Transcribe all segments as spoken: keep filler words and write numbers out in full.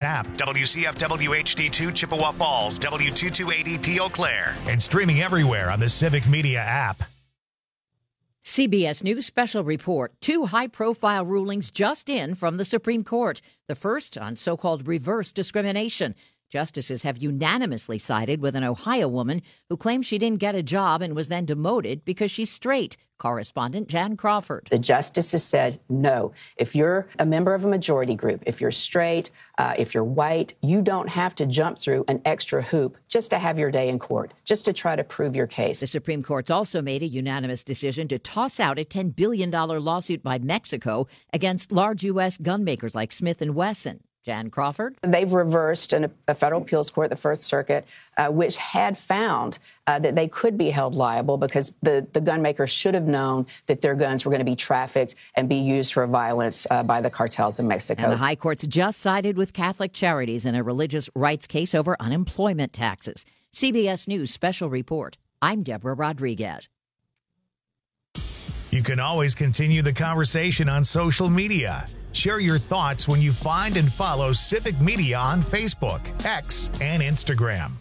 app, W C F W H D two Chippewa Falls, W two two eighty P Eau Claire, and streaming everywhere on the Civic Media app. C B S News special report. Two high-profile rulings just in from the Supreme Court. The first on so-called reverse discrimination. Justices have unanimously sided with an Ohio woman who claimed she didn't get a job and was then demoted because she's straight. Correspondent Jan Crawford. The justices said, no, if you're a member of a majority group, if you're straight, uh, if you're white, you don't have to jump through an extra hoop just to have your day in court, just to try to prove your case. The Supreme Court's also made a unanimous decision to toss out a ten billion dollars lawsuit by Mexico against large U S gun makers like Smith and Wesson. Jan Crawford. They've reversed an, a federal appeals court, the First Circuit, uh, which had found uh, that they could be held liable because the, the gun makers should have known that their guns were going to be trafficked and be used for violence uh, by the cartels in Mexico. And the high courts just sided with Catholic Charities in a religious rights case over unemployment taxes. C B S News special report. I'm Deborah Rodriguez. You can always continue the conversation on social media. Share your thoughts when you find and follow Civic Media on Facebook, X, and Instagram.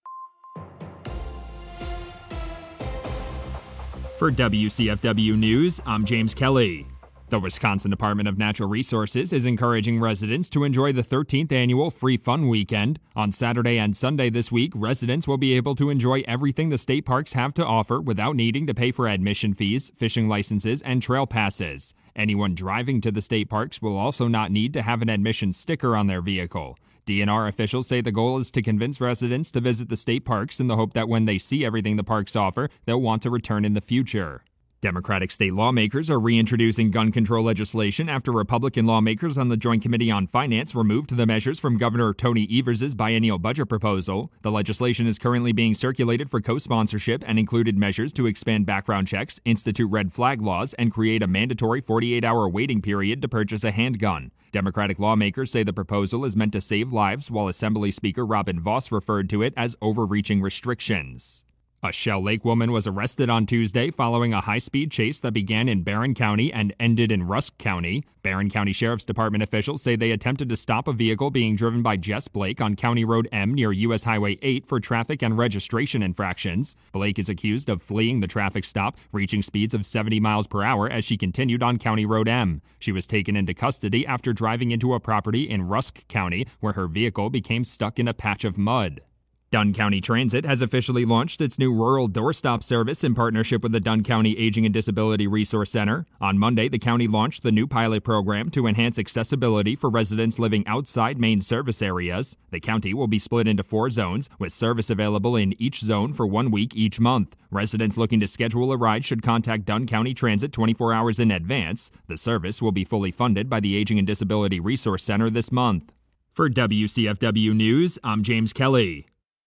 For W C F W News, I'm James Kelly. The Wisconsin Department of Natural Resources is encouraging residents to enjoy the thirteenth annual Free Fun Weekend. On Saturday and Sunday this week, residents will be able to enjoy everything the state parks have to offer without needing to pay for admission fees, fishing licenses, and trail passes. Anyone driving to the state parks will also not need to have an admission sticker on their vehicle. D N R officials say the goal is to convince residents to visit the state parks in the hope that when they see everything the parks offer, they'll want to return in the future. Democratic state lawmakers are reintroducing gun control legislation after Republican lawmakers on the Joint Committee on Finance removed the measures from Governor Tony Evers' biennial budget proposal. The legislation is currently being circulated for co-sponsorship and included measures to expand background checks, institute red flag laws, and create a mandatory forty-eight hour waiting period to purchase a handgun. Democratic lawmakers say the proposal is meant to save lives, while Assembly Speaker Robin Vos referred to it as overreaching restrictions. A Shell Lake woman was arrested on Tuesday following a high-speed chase that began in Barron County and ended in Rusk County. Barron County Sheriff's Department officials say they attempted to stop a vehicle being driven by Jess Blake on County Road M near U S Highway eight for traffic and registration infractions. Blake is accused of fleeing the traffic stop, reaching speeds of seventy miles per hour as she continued on County Road M. She was taken into custody after driving into a property in Rusk County where her vehicle became stuck in a patch of mud. Dunn County Transit has officially launched its new rural doorstop service in partnership with the Dunn County Aging and Disability Resource Center. On Monday, the county launched the new pilot program to enhance accessibility for residents living outside main service areas. The county will be split into four zones, with service available in each zone for one week each month. Residents looking to schedule a ride should contact Dunn County Transit twenty-four hours in advance. The service will be fully funded by the Aging and Disability Resource Center this month. For W C F W News, I'm James Kelly.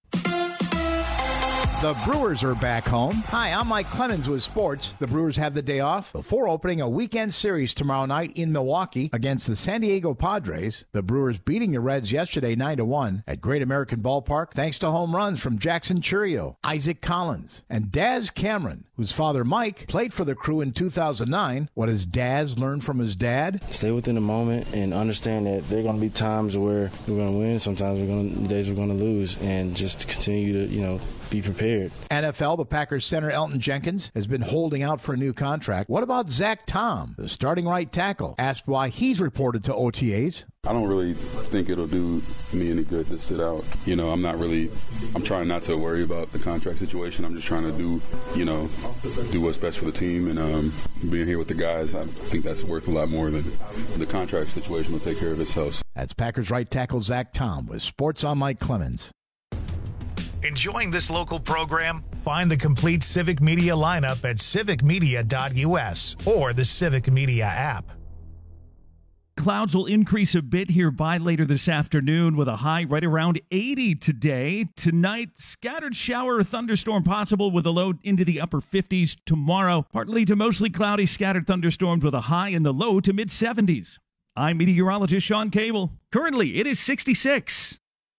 The Brewers are back home. Hi, I'm Mike Clemens with sports. The Brewers have the day off before opening a weekend series tomorrow night in Milwaukee against the San Diego Padres. The Brewers beating the Reds yesterday nine to one at Great American Ballpark thanks to home runs from Jackson Churio, Isaac Collins, and Daz Cameron, whose father Mike played for the Crew in two thousand nine. What has Daz learned from his dad? Stay within the moment and understand that there are going to be times where we're going to win, sometimes we're going to, days we're going to lose, and just continue to, you know, be prepared. N F L, the Packers center Elton Jenkins has been holding out for a new contract. What about Zach Tom, the starting right tackle? Asked why he's reported to O T As. I don't really think it'll do me any good to sit out. You know, I'm not really, I'm trying not to worry about the contract situation. I'm just trying to do, you know, do what's best for the team. And um, being here with the guys, I think that's worth a lot more than the contract situation will take care of itself. That's Packers right tackle Zach Tom with Sports on Mike Clemens. Enjoying this local program? Find the complete Civic Media lineup at civic media dot u s or the Civic Media app. Clouds will increase a bit here by later this afternoon with a high right around eighty today. Tonight, scattered shower or thunderstorm possible with a low into the upper fifties. Tomorrow, partly to mostly cloudy scattered thunderstorms with a high in the low to mid seventies. I'm meteorologist Sean Cable. Currently, it is sixty-six.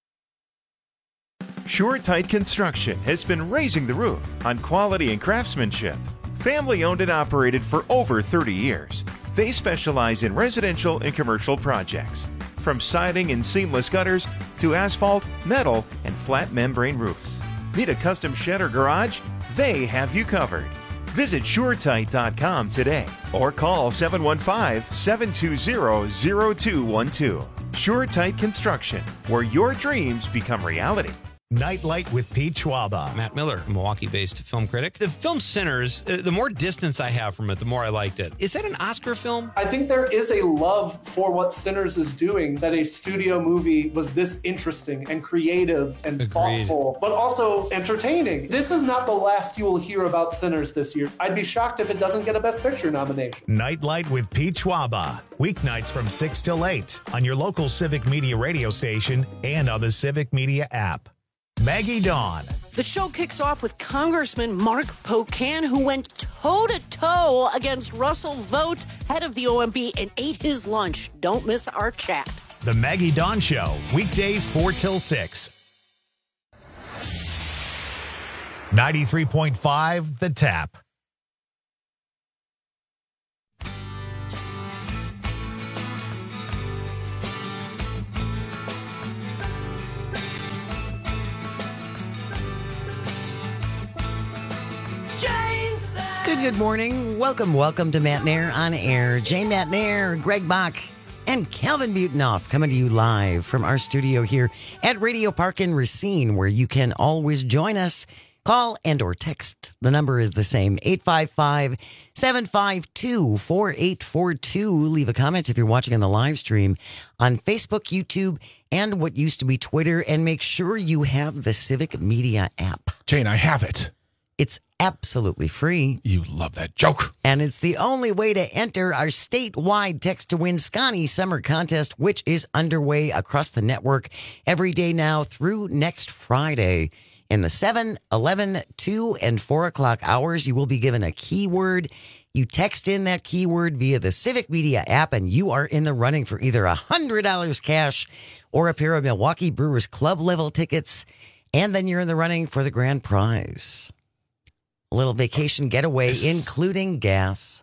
Shore-Tight Construction has been raising the roof on quality and craftsmanship. Family owned and operated for over thirty years. They specialize in residential and commercial projects. From siding and seamless gutters to asphalt, metal, and flat membrane roofs. Need a custom shed or garage? They have you covered. Visit SureTight dot com today or call seven one five, seven two zero, zero two one two. SureTight Construction, where your dreams become reality. Nightlight with Pete Schwaba. Matt Miller, a Milwaukee-based film critic. The film Sinners, uh, the more distance I have from it, the more I liked it. Is that an Oscar film? I think there is a love for what Sinners is doing, that a studio movie was this interesting and creative and Agreed. thoughtful, but also entertaining. This is not the last you will hear about Sinners this year. I'd be shocked if it doesn't get a Best Picture nomination. Nightlight with Pete Schwaba. Weeknights from six till eight on your local Civic Media radio station and on the Civic Media app. Maggie Dawn. The show kicks off with Congressman Mark Pocan, who went toe-to-toe against Russell Vogt, head of the O M B, and ate his lunch. Don't miss our chat. The Maggie Dawn Show, weekdays four till six. ninety-three point five, The Tap. Good, good morning. Welcome, welcome to Matt Nair on Air. Jane Matt Nair, Greg Bach, and Calvin Butenoff coming to you live from our studio here at Radio Park in Racine, where you can always join us. Call and or text. The number is the same, eight five five, seven five two, four eight four two. Leave a comment if you're watching on the live stream on Facebook, YouTube, and what used to be Twitter. And make sure you have the Civic Media app. Jane, I have it. It's absolutely free. You love that joke. And it's the only way to enter our statewide Text to Win Scotty Summer Contest, which is underway across the network every day now through next Friday. In the seven, eleven, two, and four o'clock hours, you will be given a keyword. You text in that keyword via the Civic Media app, and you are in the running for either one hundred dollars cash or a pair of Milwaukee Brewers Club level tickets. And then you're in the running for the grand prize. A little vacation getaway, including gas.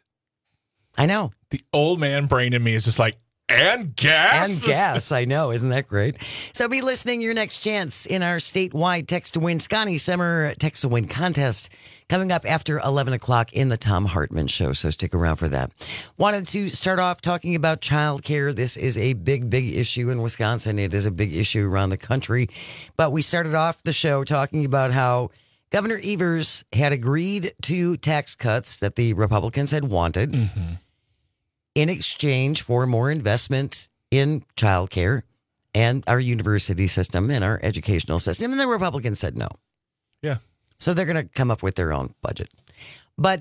I know. The old man brain in me is just like, and gas? And gas, I know. Isn't that great? So be listening. Your next chance in our statewide Text to Win Scotty Summer Text to Win contest coming up after eleven o'clock in the Tom Hartman Show. So stick around for that. Wanted to start off talking about childcare. This is a big, big issue in Wisconsin. It is a big issue around the country. But we started off the show talking about how Governor Evers had agreed to tax cuts that the Republicans had wanted mm-hmm. in exchange for more investment in childcare and our university system and our educational system. And the Republicans said no. Yeah. So they're going to come up with their own budget. But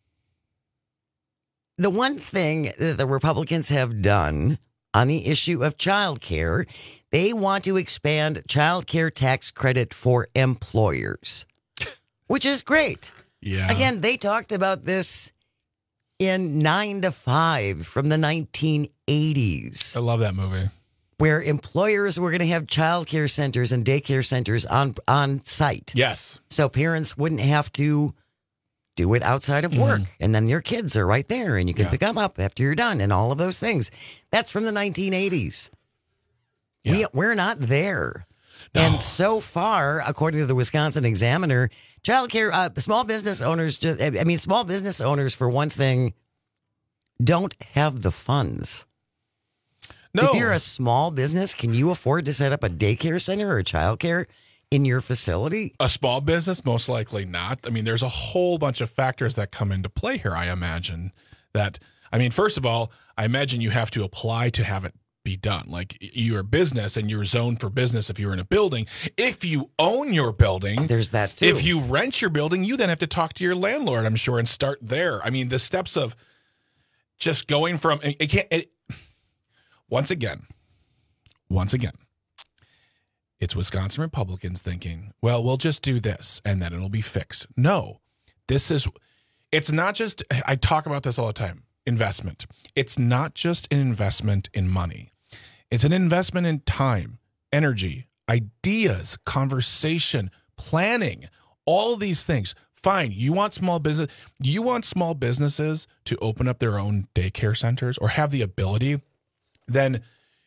the one thing that the Republicans have done on the issue of childcare, they want to expand childcare tax credit for employers. Which is great. Yeah. Again, they talked about this in Nine to Five from the nineteen eighties. I love that movie. Where employers were going to have childcare centers and daycare centers on on site. Yes. So parents wouldn't have to do it outside of work. Mm-hmm. And then your kids are right there and you can yeah. pick them up after you're done and all of those things. That's from the nineteen eighties. Yeah. We, we're not there. No. And so far, according to the Wisconsin Examiner, childcare, uh, small business owners, just, I mean, small business owners, for one thing, don't have the funds. No. If you're a small business, can you afford to set up a daycare center or childcare in your facility? A small business, most likely not. I mean, there's a whole bunch of factors that come into play here, I imagine. That, I mean, first of all, I imagine you have to apply to have it be done. Like, you're a business and you're zoned for business if you're in a building. If you own your building, there's that too. If you rent your building, you then have to talk to your landlord, I'm sure, and start there. I mean, the steps of just going from it can't it, once again, once again, it's Wisconsin Republicans thinking, well, we'll just do this and then it'll be fixed. No, this is, it's not just, I talk about this all the time, investment. It's not just an investment in money. It's an investment in time, energy, ideas, conversation, planning, all these things. Fine, you want small business, you want small businesses to open up their own daycare centers or have the ability, then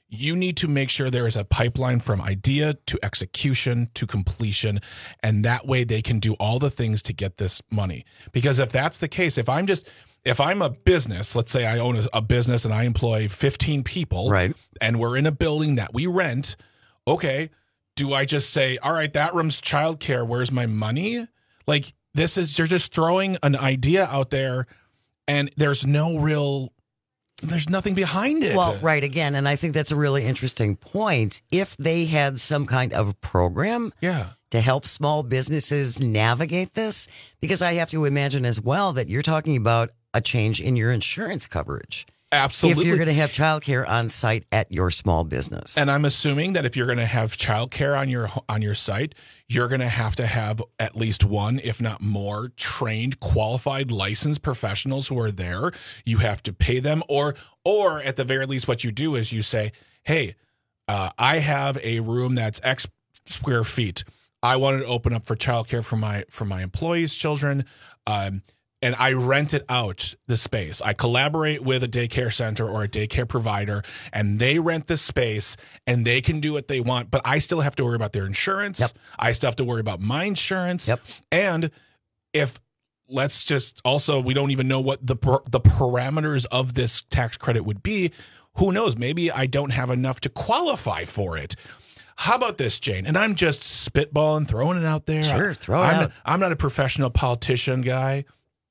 You need to make sure there is a pipeline from idea to execution to completion, and that way they can do all the things to get this money. Because if that's the case, if I'm just if I'm a business, let's say I own a, a business and I employ fifteen people, right, and we're in a building that we rent, okay, do I just say, all right, that room's childcare, where's my money? Like, this is, you're just throwing an idea out there, and there's no real... There's nothing behind it. Well, right, again, and I think that's a really interesting point. If they had some kind of program yeah. to help small businesses navigate this, because I have to imagine as well that you're talking about a change in your insurance coverage. Absolutely. If you're going to have childcare on site at your small business. And I'm assuming that if you're going to have childcare on your on your site, you're going to have to have at least one, if not more, trained, qualified, licensed professionals who are there. You have to pay them, or or at the very least, what you do is you say, "Hey, uh, I have a room that's X square feet. I wanted to open up for childcare for my for my employees' children." Um, And I rent it out, the space. I collaborate with a daycare center or a daycare provider, and they rent the space, and they can do what they want. But I still have to worry about their insurance. Yep. I still have to worry about my insurance. Yep. And if, let's just also, we don't even know what the the parameters of this tax credit would be. Who knows? Maybe I don't have enough to qualify for it. How about this, Jane? And I'm just spitballing, throwing it out there. Sure, throw it I'm out. Not, I'm not a professional politician guy.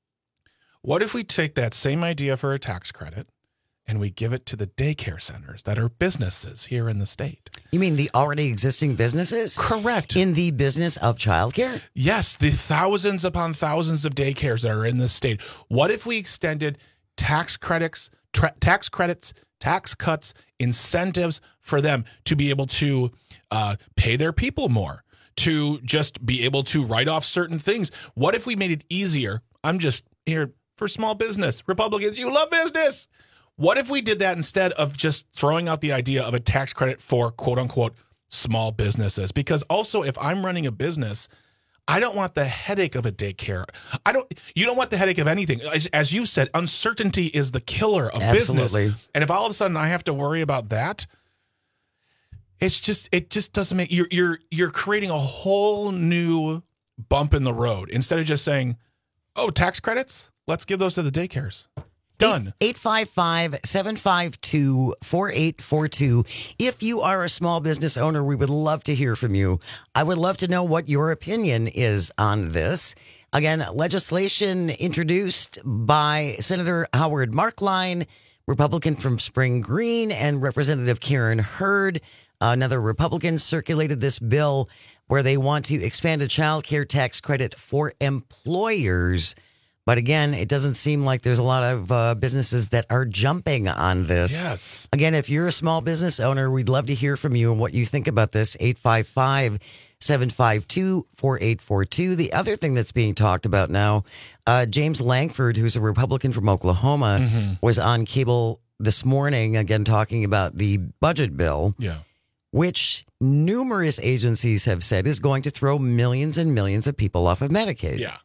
What if we take that same idea for a tax credit and we give it to the daycare centers that are businesses here in the state? You mean the already existing businesses? Correct. In the business of childcare? Yes, the thousands upon thousands of daycares that are in the state. What if we extended tax credits, tra- tax credits, tax cuts, incentives for them to be able to uh, pay their people more, to just be able to write off certain things? What if we made it easier? I'm just here for small business. Republicans, you love business. What if we did that instead of just throwing out the idea of a tax credit for quote unquote small businesses? Because also, if I'm running a business, I don't want the headache of a daycare. I don't, you don't want the headache of anything. As, as you said, uncertainty is the killer of Absolutely. business. And if all of a sudden I have to worry about that, it's just, it just doesn't make, you're, you're, you're creating a whole new bump in the road instead of just saying, oh, tax credits? Let's give those to the daycares. Done. eight five five, seven five two, four eight four two. If you are a small business owner, we would love to hear from you. I would love to know what your opinion is on this. Again, legislation introduced by Senator Howard Markline, Republican from Spring Green, and Representative Karen Hurd. Another Republican circulated this bill where they want to expand a child care tax credit for employers. But again, it doesn't seem like there's a lot of uh, businesses that are jumping on this. Yes. Again, if you're a small business owner, we'd love to hear from you and what you think about this. eight five five, seven five two, four eight four two. The other thing that's being talked about now, uh, James Langford, who's a Republican from Oklahoma, Mm-hmm. was on cable this morning, again, talking about the budget bill. Yeah. Which numerous agencies have said is going to throw millions and millions of people off of Medicaid. Yeah.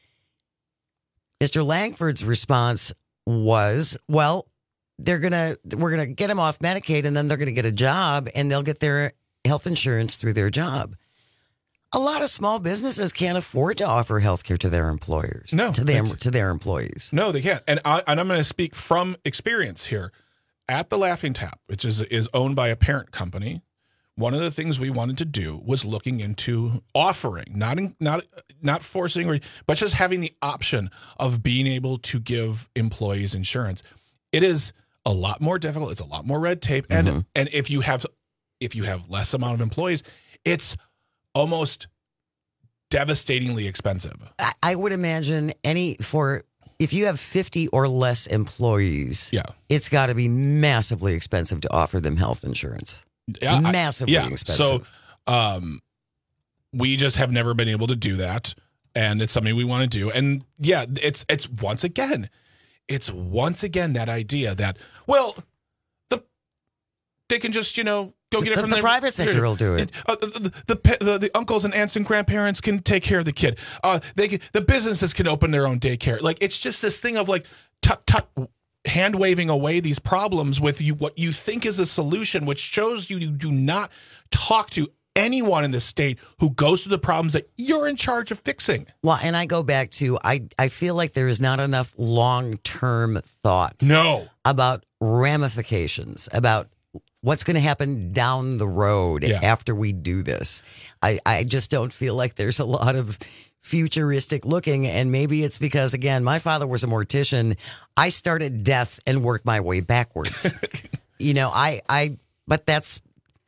Mister Langford's response was, well, they're going to, we're going to get them off Medicaid and then they're going to get a job and they'll get their health insurance through their job. A lot of small businesses can't afford to offer health care to their employers. No. To them, to their employees. No, they can't. And, I, and I'm going to speak from experience here. At the Laughing Tap, which is is owned by a parent company, one of the things we wanted to do was looking into offering, not in, not not forcing, but just having the option of being able to give employees insurance. It is a lot more difficult. It's a lot more red tape, and Mm-hmm. and if you have if you have less amount of employees, it's almost devastatingly expensive. I, I would imagine any for if you have fifty or less employees, yeah, it's got to be massively expensive to offer them health insurance. Yeah, I- massively yeah. expensive. So, um, we just have never been able to do that, and it's something we want to do. And yeah, it's it's once again, it's once again that idea that well, the they can just you know go get it The- from the their- private sector will do it. Uh, the, the, the, pe- the the uncles and aunts and grandparents can take care of the kid. Uh, they can, the businesses can open their own daycare. Like it's just this thing of like tut tut. hand waving away these problems with you what you think is a solution, which shows you you do not talk to anyone in this state who goes through the problems that you're in charge of fixing. Well, and I go back to, I, I feel like there is not enough long-term thought. No. About ramifications, about what's going to happen down the road Yeah. after we do this. I, I just don't feel like there's a lot of futuristic looking, and maybe it's because, again, my father was a mortician. I started death and worked my way backwards. you know, I, I, but that's,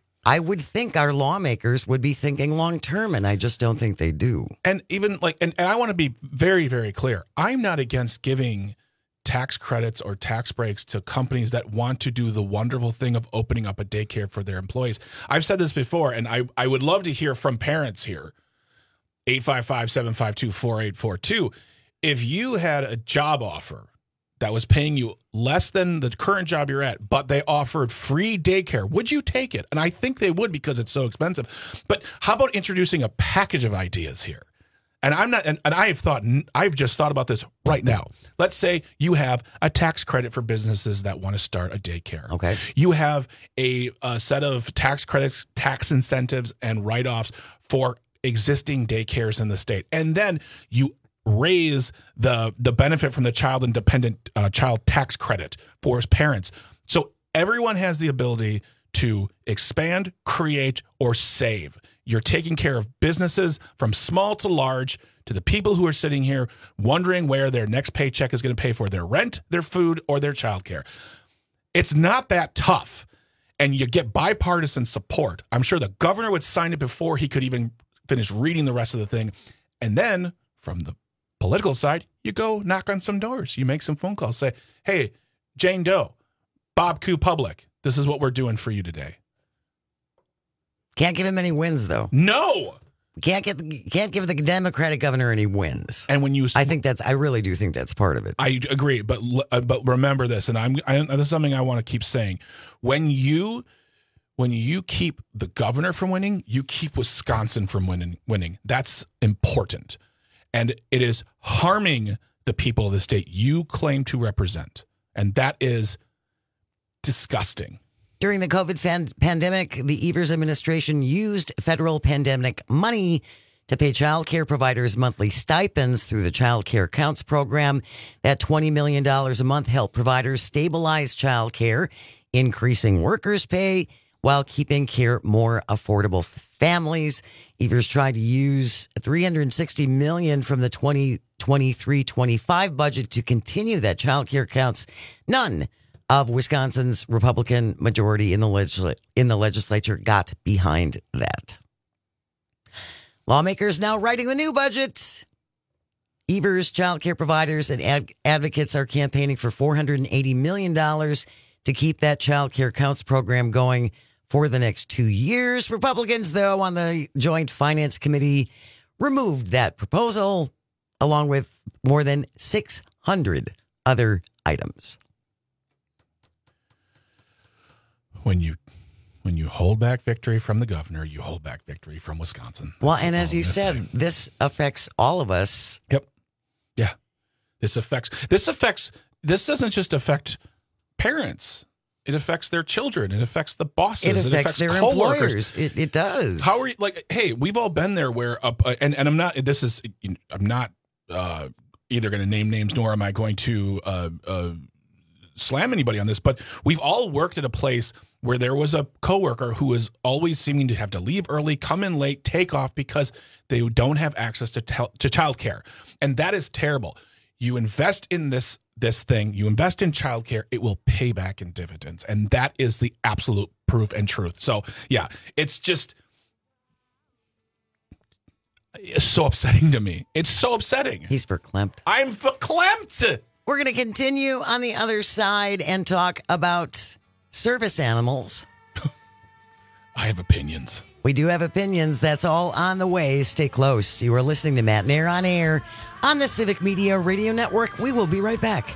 I would think our lawmakers would be thinking long term, and I just don't think they do. And even like, and, and I want to be very, very clear. I'm not against giving tax credits or tax breaks to companies that want to do the wonderful thing of opening up a daycare for their employees. I've said this before, and I, I would love to hear from parents here. eight five five, seven five two, four eight four two. If you had a job offer that was paying you less than the current job you're at, but they offered free daycare, would you take it? And I think they would because it's so expensive. But how about introducing a package of ideas here? And I'm not, and, and I've thought, I've just thought about this right now. Let's say you have a tax credit for businesses that want to start a daycare. Okay. You have a, a set of tax credits, tax incentives, and write-offs for existing daycares in the state. And then you raise the the benefit from the child independent uh, child tax credit for his parents. So everyone has the ability to expand, create, or save. You're taking care of businesses from small to large, to the people who are sitting here wondering where their next paycheck is going to pay for their rent, their food, or their childcare. It's not that tough. And you get bipartisan support. I'm sure the governor would sign it before he could even finish reading the rest of the thing. And then from the political side, you go knock on some doors. You make some phone calls. Say, hey, Jane Doe, Bob Q Public, this is what we're doing for you today. Can't give him any wins, though. No. Can't get the, can't give the Democratic governor any wins. And when you, I think that's, I really do think that's part of it. I agree, but but remember this, and I'm I, this is something I want to keep saying. When you when you keep the governor from winning, you keep Wisconsin from winning. Winning that's important, and it is harming the people of the state you claim to represent, and that is disgusting. During the COVID fan- pandemic, the Evers administration used federal pandemic money to pay child care providers monthly stipends through the Child Care Counts program. That twenty million dollars a month helped providers stabilize child care, increasing workers' pay while keeping care more affordable for families. Evers tried to use three hundred sixty million dollars from the twenty twenty-three twenty-five budget to continue that Child Care Counts. None of Wisconsin's Republican majority in the legisl- in the legislature got behind that. Lawmakers now writing the new budget. Evers, child care providers, and ad- advocates are campaigning for four hundred eighty million dollars to keep that Child Care Counts program going for the next two years. Republicans, though, on the Joint Finance Committee removed that proposal, along with more than six hundred other items. When you when you hold back victory from the governor, you hold back victory from Wisconsin. That's well, and as you said, say. this affects all of us. Yep. Yeah. This affects this affects this doesn't just affect parents. It affects their children. It affects the bosses. It affects, it affects their coworkers. employers. It, it does. How are you like? Hey, we've all been there where, uh, and and I'm not. This is I'm not uh, either going to name names nor am I going to uh, uh, slam anybody on this. But we've all worked at a place where there was a coworker who was always seeming to have to leave early, come in late, take off because they don't have access to tel- to childcare, and that is terrible. You invest in this this thing, you invest in childcare, it will pay back in dividends, and that is the absolute proof and truth. So, yeah, it's just it's so upsetting to me. It's so upsetting. He's verklempt. I'm verklempt. We're going to continue on the other side and talk about service animals. I have opinions. We do have opinions. That's all on the way. Stay close. You are listening to Matt Nair on Air on the Civic Media Radio Network. We will be right back.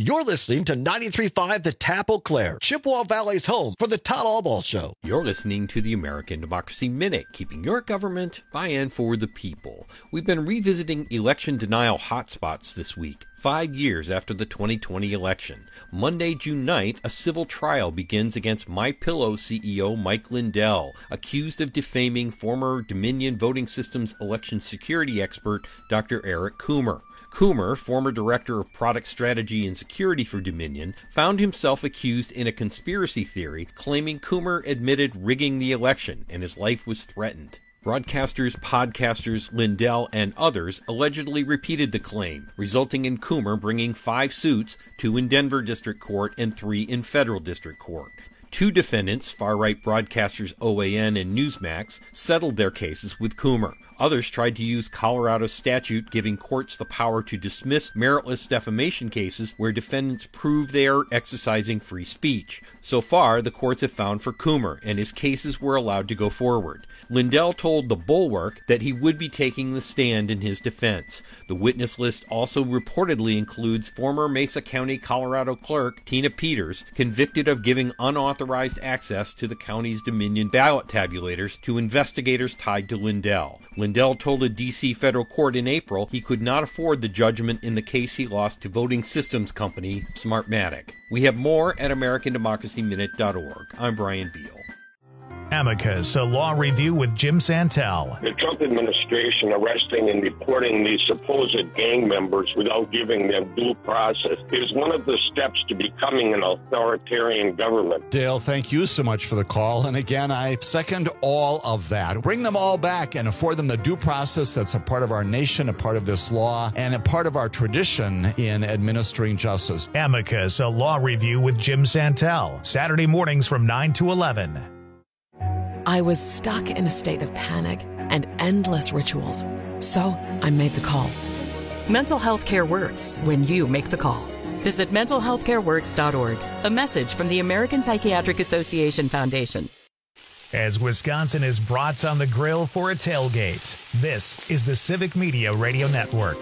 You're listening to ninety-three point five The Tap Eau Claire, Chippewa Valley's home for the Todd Albaugh Show. You're listening to the American Democracy Minute, keeping your government by and for the people. We've been revisiting election denial hotspots this week, five years after the twenty twenty election. Monday, June ninth, a civil trial begins against MyPillow C E O Mike Lindell, accused of defaming former Dominion Voting Systems election security expert Doctor Eric Coomer. Coomer, former director of product strategy and security for Dominion, found himself accused in a conspiracy theory, claiming Coomer admitted rigging the election and his life was threatened. Broadcasters, podcasters, Lindell, and others allegedly repeated the claim, resulting in Coomer bringing five suits, two in Denver District Court and three in Federal District Court. Two defendants, far-right broadcasters O A N and Newsmax, settled their cases with Coomer. Others tried to use Colorado's statute giving courts the power to dismiss meritless defamation cases where defendants prove they are exercising free speech. So far, the courts have found for Coomer, and his cases were allowed to go forward. Lindell told The Bulwark that he would be taking the stand in his defense. The witness list also reportedly includes former Mesa County, Colorado clerk Tina Peters, convicted of giving unauthorized access to the county's Dominion ballot tabulators to investigators tied to Lindell. Lindell told a D C federal court in April he could not afford the judgment in the case he lost to voting systems company Smartmatic. We have more at American Democracy Minute dot org. I'm Brian Beal. Amicus, a law review with Jim Santel. The Trump administration arresting and deporting these supposed gang members without giving them due process is one of the steps to becoming an authoritarian government. Dale, thank you so much for the call. And again, I second all of that. Bring them all back and afford them the due process that's a part of our nation, a part of this law, and a part of our tradition in administering justice. Amicus, a law review with Jim Santel. Saturday mornings from nine to eleven. I was stuck in a state of panic and endless rituals, so I made the call. Mental health care works when you make the call. Visit mental health care works dot org. A message from the American Psychiatric Association Foundation. As Wisconsin is brats on the grill for a tailgate, this is the Civic Media Radio Network.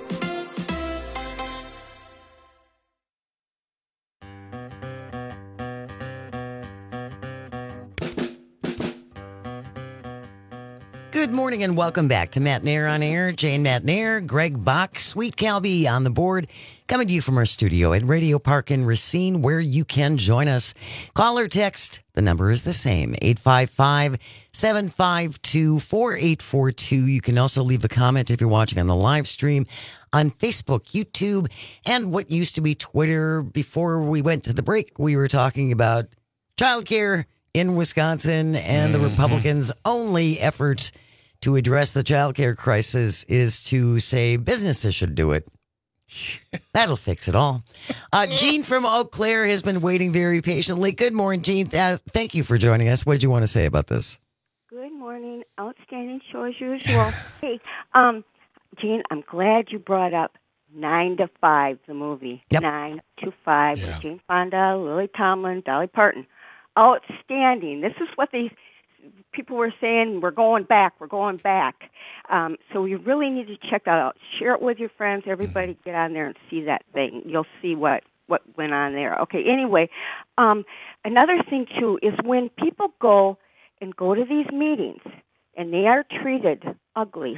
Good morning and welcome back to Matt Nair on Air. Jane Matt Nair, Greg Bach, Sweet Calby on the board, coming to you from our studio at Radio Park in Racine, where you can join us. Call or text. The number is the same, eight five five, seven five two, four eight four two. You can also leave a comment if you're watching on the live stream on Facebook, YouTube, and what used to be Twitter. Before we went to the break, we were talking about childcare in Wisconsin, and mm-hmm. the Republicans' only efforts to address the child care crisis is to say businesses should do it. That'll fix it all. Uh, Jean from Eau Claire has been waiting very patiently. Good morning, Jean. Uh, thank you for joining us. What did you want to say about this? Good morning. Outstanding show as usual. Hey, um, Jean, I'm glad you brought up Nine to Five, the movie. Yep. Nine to Five Yeah. with Jane Fonda, Lily Tomlin, Dolly Parton. Outstanding. This is what these people were saying. We're going back. We're going back. Um, so you really need to check that out. Share it with your friends. Everybody get on there and see that thing. You'll see what, what went on there. Okay, anyway, um, another thing, too, is when people go and go to these meetings and they are treated ugly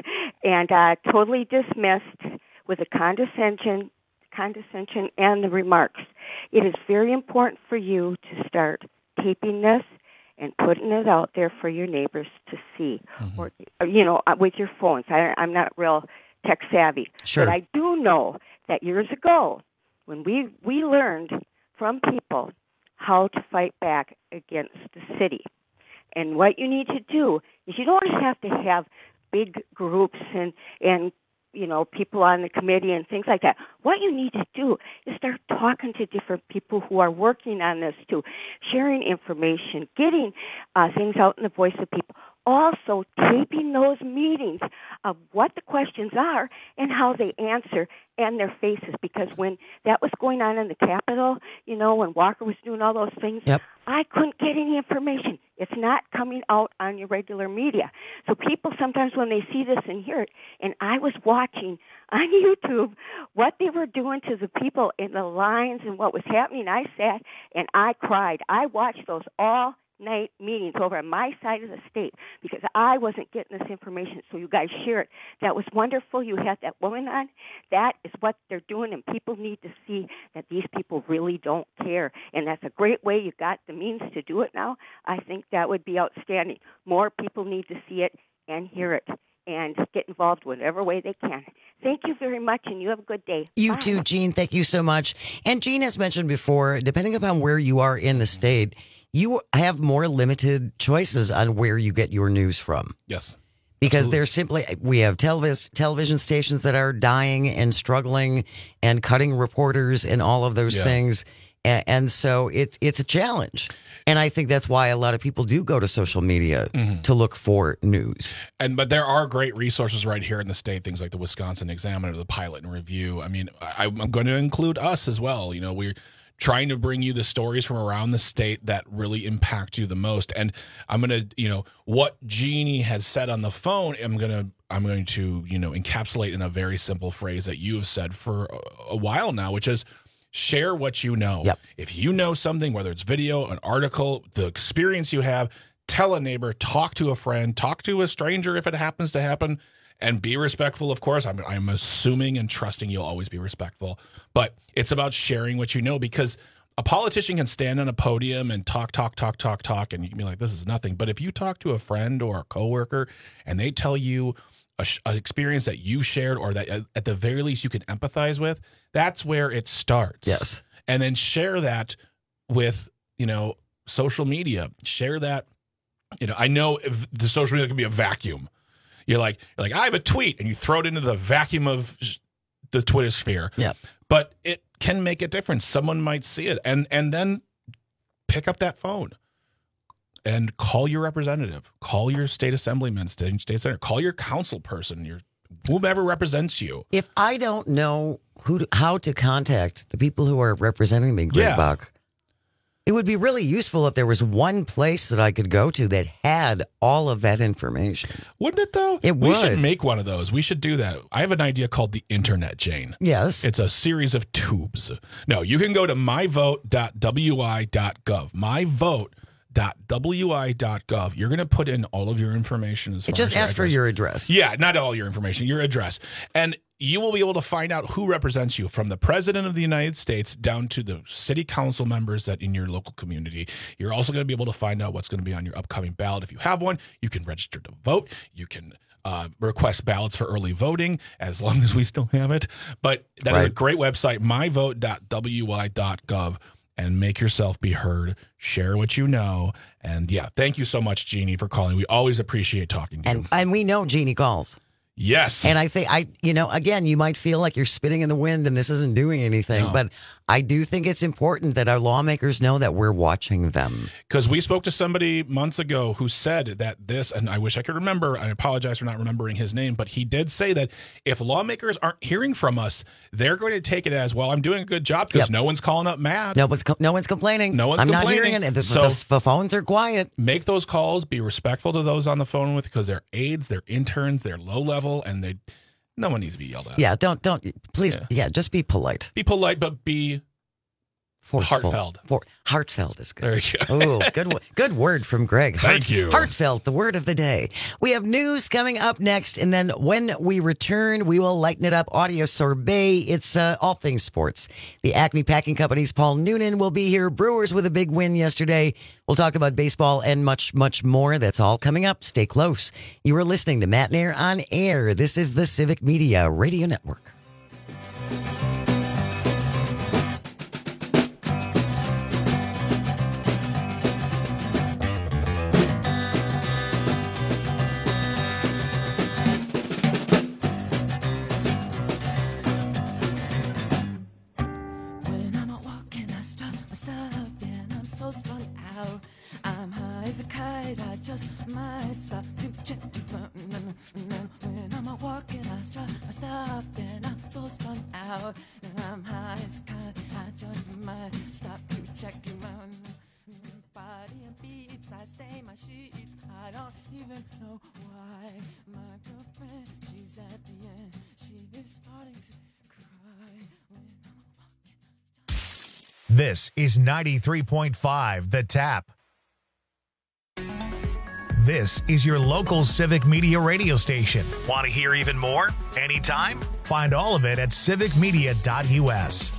and uh, totally dismissed with a condescension condescension and the remarks. It is very important for you to start taping this and putting it out there for your neighbors to see, mm-hmm. or, or, you know, with your phones. I, I'm not real tech savvy, sure. but I do know that years ago, when we, we learned from people how to fight back against the city. And what you need to do is you don't have to have big groups and, and you know, people on the committee and things like that. What you need to do is start talking to different people who are working on this too, sharing information, getting uh, things out in the voice of people. also taping those meetings of what the questions are and how they answer and their faces. Because when that was going on in the Capitol, you know, when Walker was doing all those things, yep. I couldn't get any information. It's not coming out on your regular media. So people sometimes when they see this and hear it, and I was watching on YouTube what they were doing to the people in the lines and what was happening, I sat and I cried. I watched those all night meetings over on my side of the state because I wasn't getting this information, so you guys share it. That was wonderful. You had that woman on. That is what they're doing, and people need to see that these people really don't care, and that's a great way. You got the means to do it now. I think that would be outstanding. More people need to see it and hear it and get involved whatever way they can. Thank you very much, and you have a good day. You Bye. too, Jean. Thank you so much. And Jean has mentioned before, depending upon where you are in the state, you have more limited choices on where you get your news from. Yes. Because Absolutely. there's simply, we have televis- television stations that are dying and struggling and cutting reporters and all of those Yeah. things. And, and so it, it's a challenge. And I think that's why a lot of people do go to social media Mhm. to look for news. And but there are great resources right here in the state, things like the Wisconsin Examiner, the Pilot and Review. I mean, I, I'm going to include us as well. You know, we're trying to bring you the stories from around the state that really impact you the most. And I'm going to, you know, what Jeannie has said on the phone, I'm going to, I'm going to, you know, encapsulate in a very simple phrase that you have said for a, a while now, which is share what you know. Yep. If you know something, whether it's video, an article, the experience you have, tell a neighbor, talk to a friend, talk to a stranger if it happens to happen. And be respectful, of course. I'm, I'm assuming and trusting you'll always be respectful. But it's about sharing what you know, because a politician can stand on a podium and talk, talk, talk, talk, talk, and you can be like, this is nothing. But if you talk to a friend or a coworker and they tell you a, an experience that you shared or that at the very least you can empathize with, that's where it starts. Yes. And then share that with, you know, social media. Share that. You know, I know if the social media can be a vacuum. You're like, you're like, I have a tweet, and you throw it into the vacuum of the Twitter sphere. Yeah. But it can make a difference. Someone might see it, and and then pick up that phone and call your representative, call your state assemblyman, state state senator, call your council person, your whomever represents you. If I don't know who to, how to contact the people who are representing me, Greg Yeah. Buck, it would be really useful if there was one place that I could go to that had all of that information. Wouldn't it, though? It we would. should make one of those. We should do that. I have an idea called the Internet, Jane. Yes. It's a series of tubes. No, you can go to my vote dot w i dot gov. my vote dot w i dot gov. You're going to put in all of your information. As far It just as asks for your address. Yeah, not all your information, your address. And you will be able to find out who represents you, from the President of the United States down to the city council members that in your local community. You're also going to be able to find out what's going to be on your upcoming ballot. If you have one, you can register to vote. You can uh, request ballots for early voting, as long as we still have it. But that is a Right. great website, my vote dot w i dot gov. And make yourself be heard. Share what you know. And yeah, thank you so much, Jeannie, for calling. We always appreciate talking to you. And and we know Jeannie calls. Yes. And I think, I, you know, again, you might feel like you're spitting in the wind and this isn't doing anything, No. but I do think it's important that our lawmakers know that we're watching them. Because we spoke to somebody months ago who said that this, and I wish I could remember, I apologize for not remembering his name, but he did say that if lawmakers aren't hearing from us, they're going to take it as, well, I'm doing a good job because Yep. no one's calling up mad. No one's, co- no one's complaining. No one's I'm complaining. not hearing it. The, So- the, the phones are quiet. Make those calls, be respectful to those on the phone with, because they're aides, they're interns, they're low level, and they no one needs to be yelled at. Yeah, don't, don't, please, Yeah. yeah, just be polite. Be polite, but be Forceful. heartfelt. For, heartfelt is good. There you go. Oh, good, wo- good word from Greg. Thank you. Heartfelt, the word of the day. We have news coming up next, and then when we return, we will lighten it up. Audio sorbet. It's uh, all things sports. The Acme Packing Company's Paul Noonan will be here. Brewers with a big win yesterday. We'll talk about baseball and much, much more. That's all coming up. Stay close. You are listening to Matt Nair on Air. This is the Civic Media Radio Network. When I'm out walking, I strut my stuff and I'm so strung out. I'm high as a kite, I just might stop. This is ninety-three point five The Tap. This is your local Civic Media radio station. Want to hear even more? Anytime? Find all of it at civic media dot u s.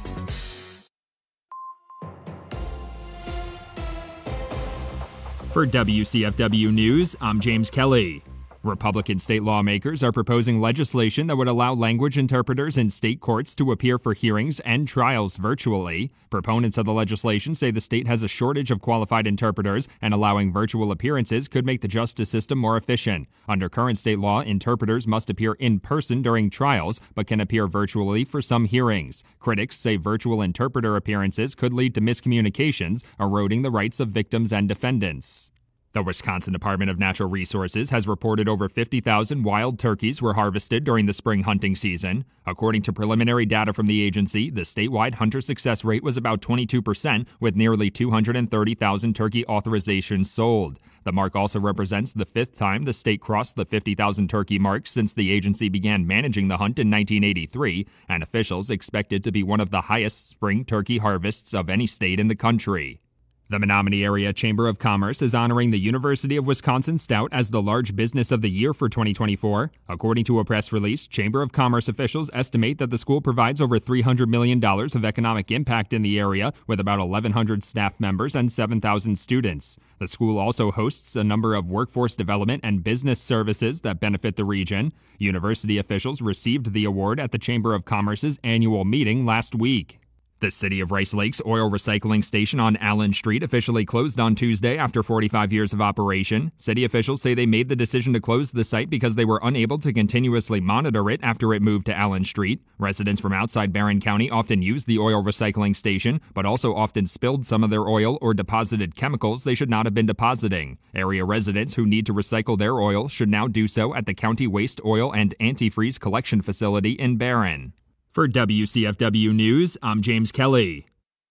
For W C F W News, I'm James Kelly. Republican state lawmakers are proposing legislation that would allow language interpreters in state courts to appear for hearings and trials virtually. Proponents of the legislation say the state has a shortage of qualified interpreters, and allowing virtual appearances could make the justice system more efficient. Under current state law, interpreters must appear in person during trials, but can appear virtually for some hearings. Critics say virtual interpreter appearances could lead to miscommunications, eroding the rights of victims and defendants. The Wisconsin Department of Natural Resources has reported over fifty thousand wild turkeys were harvested during the spring hunting season. According to preliminary data from the agency, the statewide hunter success rate was about twenty-two percent, with nearly two hundred thirty thousand turkey authorizations sold. The mark also represents the fifth time the state crossed the fifty thousand turkey mark since the agency began managing the hunt in nineteen eighty-three, and officials expect it to be one of the highest spring turkey harvests of any state in the country. The Menominee Area Chamber of Commerce is honoring the University of Wisconsin Stout as the Large Business of the Year for twenty twenty-four. According to a press release, Chamber of Commerce officials estimate that the school provides over three hundred million dollars of economic impact in the area, with about eleven hundred staff members and seven thousand students. The school also hosts a number of workforce development and business services that benefit the region. University officials received the award at the Chamber of Commerce's annual meeting last week. The City of Rice Lake's oil recycling station on Allen Street officially closed on Tuesday after forty-five years of operation. City officials say they made the decision to close the site because they were unable to continuously monitor it after it moved to Allen Street. Residents from outside Barron County often use the oil recycling station, but also often spilled some of their oil or deposited chemicals they should not have been depositing. Area residents who need to recycle their oil should now do so at the County Waste Oil and Antifreeze Collection Facility in Barron. For W C F W News, I'm James Kelly.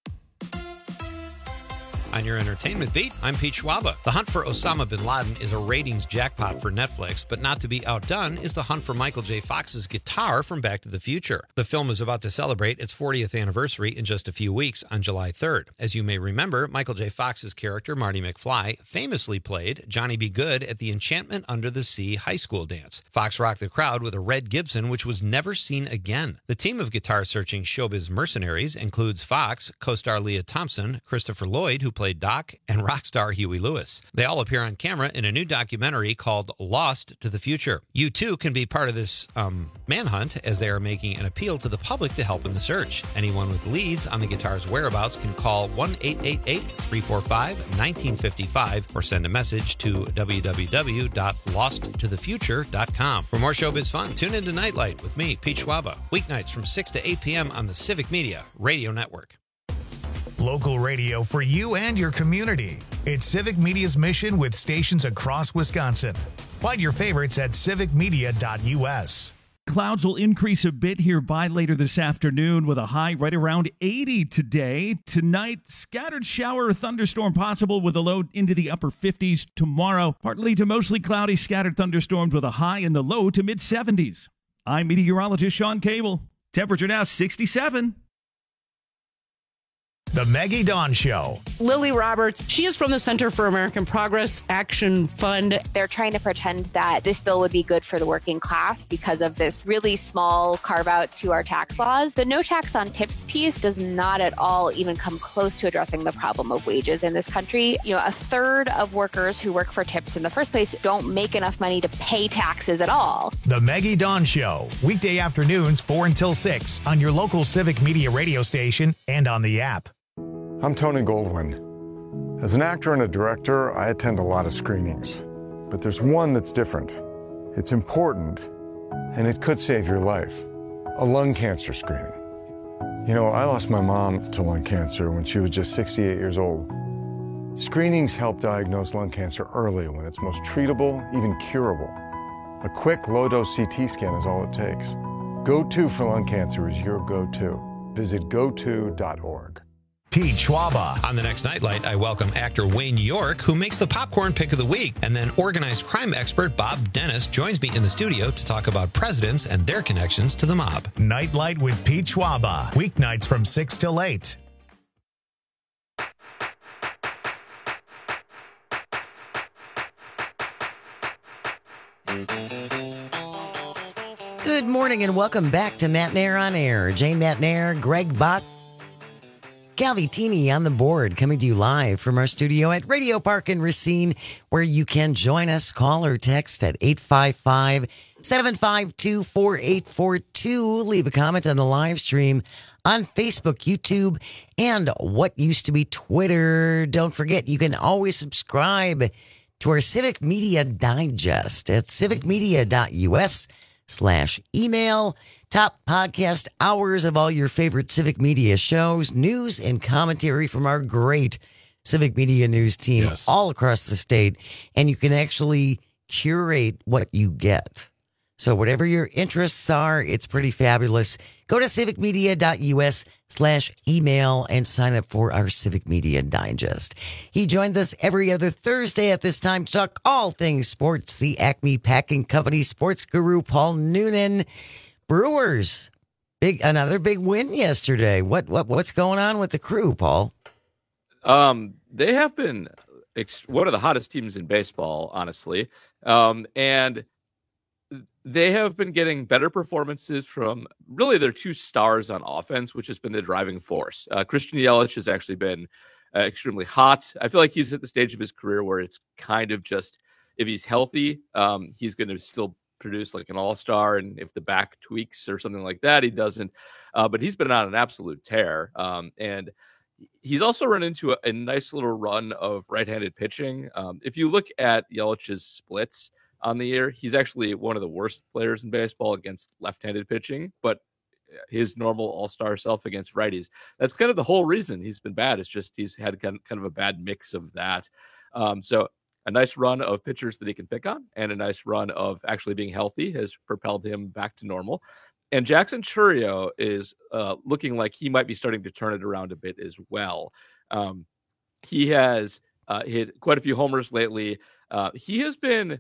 On your entertainment beat, I'm Pete Schwaba. The Hunt for Osama bin Laden is a ratings jackpot for Netflix, but not to be outdone is the hunt for Michael J. Fox's guitar from Back to the Future. The film is about to celebrate its fortieth anniversary in just a few weeks on July third. As you may remember, Michael J. Fox's character, Marty McFly, famously played Johnny B. Good at the Enchantment Under the Sea high school dance. Fox rocked the crowd with a red Gibson, which was never seen again. The team of guitar-searching showbiz mercenaries includes Fox, co-star Leah Thompson, Christopher Lloyd, who played Doc, and rock star Huey Lewis. They all appear on camera in a new documentary called Lost to the Future. You too can be part of this um, manhunt, as they are making an appeal to the public to help in the search. Anyone with leads on the guitar's whereabouts can call one eight eight eight, three four five, one nine five five or send a message to w w w dot lost to the future dot com. For more showbiz fun, tune into Nightlight with me, Pete Schwaba, weeknights from six to eight p.m. on the Civic Media Radio Network. Local radio for you and your community. It's Civic Media's mission with stations across Wisconsin. Find your favorites at civic media dot u s. Clouds will increase a bit here by later this afternoon with a high right around eighty today. Tonight, scattered shower or thunderstorm possible with a low into the upper fifties. Tomorrow, partly to mostly cloudy, scattered thunderstorms with a high in the low to mid seventies. I'm meteorologist Sean Cable. Temperature now sixty-seven. The Maggie Dawn Show. Lily Roberts, she is from the Center for American Progress Action Fund. They're trying to pretend that this bill would be good for the working class because of this really small carve out to our tax laws. The no tax on tips piece does not at all even come close to addressing the problem of wages in this country. You know, a third of workers who work for tips in the first place don't make enough money to pay taxes at all. The Maggie Dawn Show, weekday afternoons four until six on your local Civic Media radio station and on the app. I'm Tony Goldwyn. As an actor and a director, I attend a lot of screenings. But there's one that's different. It's important, and it could save your life. A lung cancer screening. You know, I lost my mom to lung cancer when she was just sixty-eight years old. Screenings help diagnose lung cancer early when it's most treatable, even curable. A quick, low-dose C T scan is all it takes. Go To for lung cancer is your go-to. Visit go to dot org. Pete Schwaba. On the next Nightlight, I welcome actor Wayne York, who makes the popcorn pick of the week. And then organized crime expert Bob Dennis joins me in the studio to talk about presidents and their connections to the mob. Nightlight with Pete Schwaba. Weeknights from six till eight. Good morning and welcome back to Matt Nair on Air. Jane Matt Nair, Greg Bott, Calvitini on the board, coming to you live from our studio at Radio Park in Racine, where you can join us. Call or text at eight five five, seven five two, four eight four two. Leave a comment on the live stream on Facebook, YouTube, and what used to be Twitter. Don't forget, you can always subscribe to our Civic Media Digest at civicmedia.us slash email. Top podcast hours of all your favorite Civic Media shows, news and commentary from our great Civic Media News team yes. all across the state. And you can actually curate what you get. So whatever your interests are, it's pretty fabulous. Go to civicmedia.us slash email and sign up for our Civic Media Digest. He joins us every other Thursday at this time to talk all things sports. The Acme Packing Company sports guru, Paul Noonan. Brewers, big another big win yesterday. What what what's going on with the crew, Paul? Um, they have been ex- one of the hottest teams in baseball, honestly. Um, and they have been getting better performances from really their two stars on offense, which has been the driving force. Uh, Christian Yelich has actually been uh, extremely hot. I feel like he's at the stage of his career where it's kind of just, if he's healthy, um, he's going to still produce like an all-star. And if the back tweaks or something like that, he doesn't. Uh, but he's been on an absolute tear. Um, and he's also run into a, a nice little run of right-handed pitching. Um, if you look at Yelich's splits on the year, he's actually one of the worst players in baseball against left-handed pitching, but his normal all-star self against righties. That's kind of the whole reason he's been bad. It's just he's had kind of a bad mix of that. Um, so a nice run of pitchers that he can pick on and a nice run of actually being healthy has propelled him back to normal. And Jackson Chourio is uh, looking like he might be starting to turn it around a bit as well. Um, he has uh, hit quite a few homers lately. Uh, he has been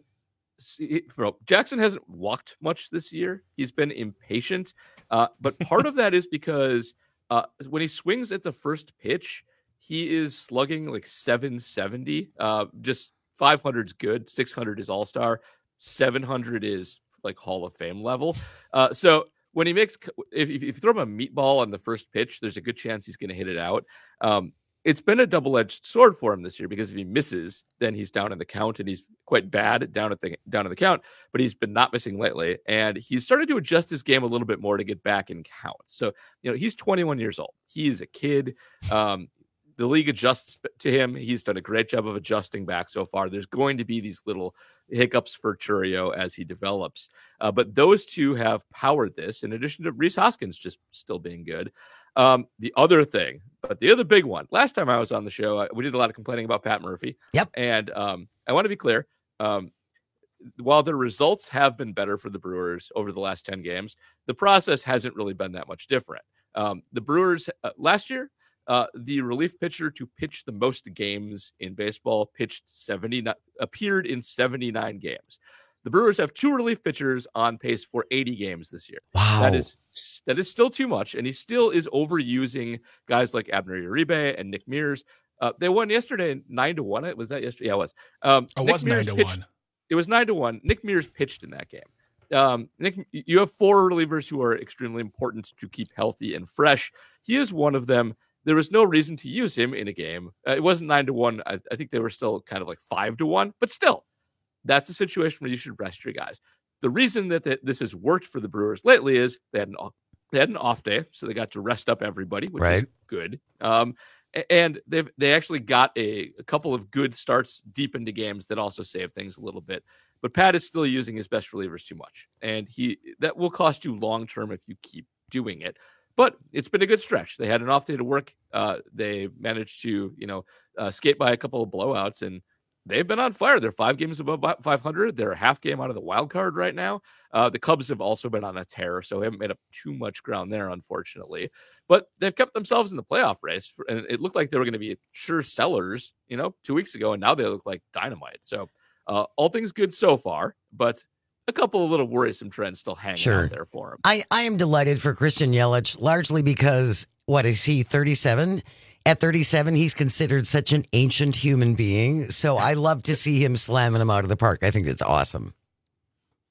Jackson hasn't walked much this year. He's been impatient. Uh, but part of that is because uh, when he swings at the first pitch, he is slugging like seven seventy. Uh, just five hundred is good. six hundred is all-star. seven hundred is like Hall of Fame level. Uh, so when he makes, if, if you throw him a meatball on the first pitch, there's a good chance he's going to hit it out. Um, It's been a double-edged sword for him this year because if he misses, then he's down in the count, and he's quite bad down at the down in the count. But he's been not missing lately, and he's started to adjust his game a little bit more to get back in counts. So you know he's twenty-one years old. He's a kid. Um, the league adjusts to him. He's done a great job of adjusting back so far. There's going to be these little hiccups for Chourio as he develops, uh, but those two have powered this. In addition to Rhys Hoskins just still being good. Um, the other thing, but the other big one, last time I was on the show, I, we did a lot of complaining about Pat Murphy. Yep. And um, I want to be clear. Um, while the results have been better for the Brewers over the last ten games, the process hasn't really been that much different. Um, the Brewers uh, last year, uh, the relief pitcher to pitch the most games in baseball pitched seventy, appeared in seventy-nine games. The Brewers have two relief pitchers on pace for eighty games this year. Wow. That is that is still too much, and he still is overusing guys like Abner Uribe and Nick Mears. Uh, they won yesterday nine to one. Was that yesterday? Yeah, it was. Um, it Nick was Mears nine to pitched, one. It was nine to one. Nick Mears pitched in that game. Um, Nick, you have four relievers who are extremely important to keep healthy and fresh. He is one of them. There was no reason to use him in a game. Uh, it wasn't nine to one. I, I think they were still kind of like five to one, but still. That's a situation where you should rest your guys. The reason that the, this has worked for the Brewers lately is they had an off, they had an off day, so they got to rest up everybody, which right. is good. Um, and they've they actually got a, a couple of good starts deep into games that also save things a little bit. But Pat is still using his best relievers too much, and he that will cost you long term if you keep doing it. But it's been a good stretch. They had an off day to work. Uh, they managed to you know uh, skate by a couple of blowouts and. They've been on fire. They're five games above five hundred. They're a half game out of the wild card right now. Uh, the Cubs have also been on a tear, so they haven't made up too much ground there, unfortunately. But they've kept themselves in the playoff race, and it looked like they were going to be sure sellers, you know, two weeks ago, and now they look like dynamite. So uh, all things good so far, but a couple of little worrisome trends still hanging sure. out there for him. I, I am delighted for Christian Yelich, largely because, what is he, thirty-seven? At thirty-seven, he's considered such an ancient human being. So I love to see him slamming him out of the park. I think that's awesome.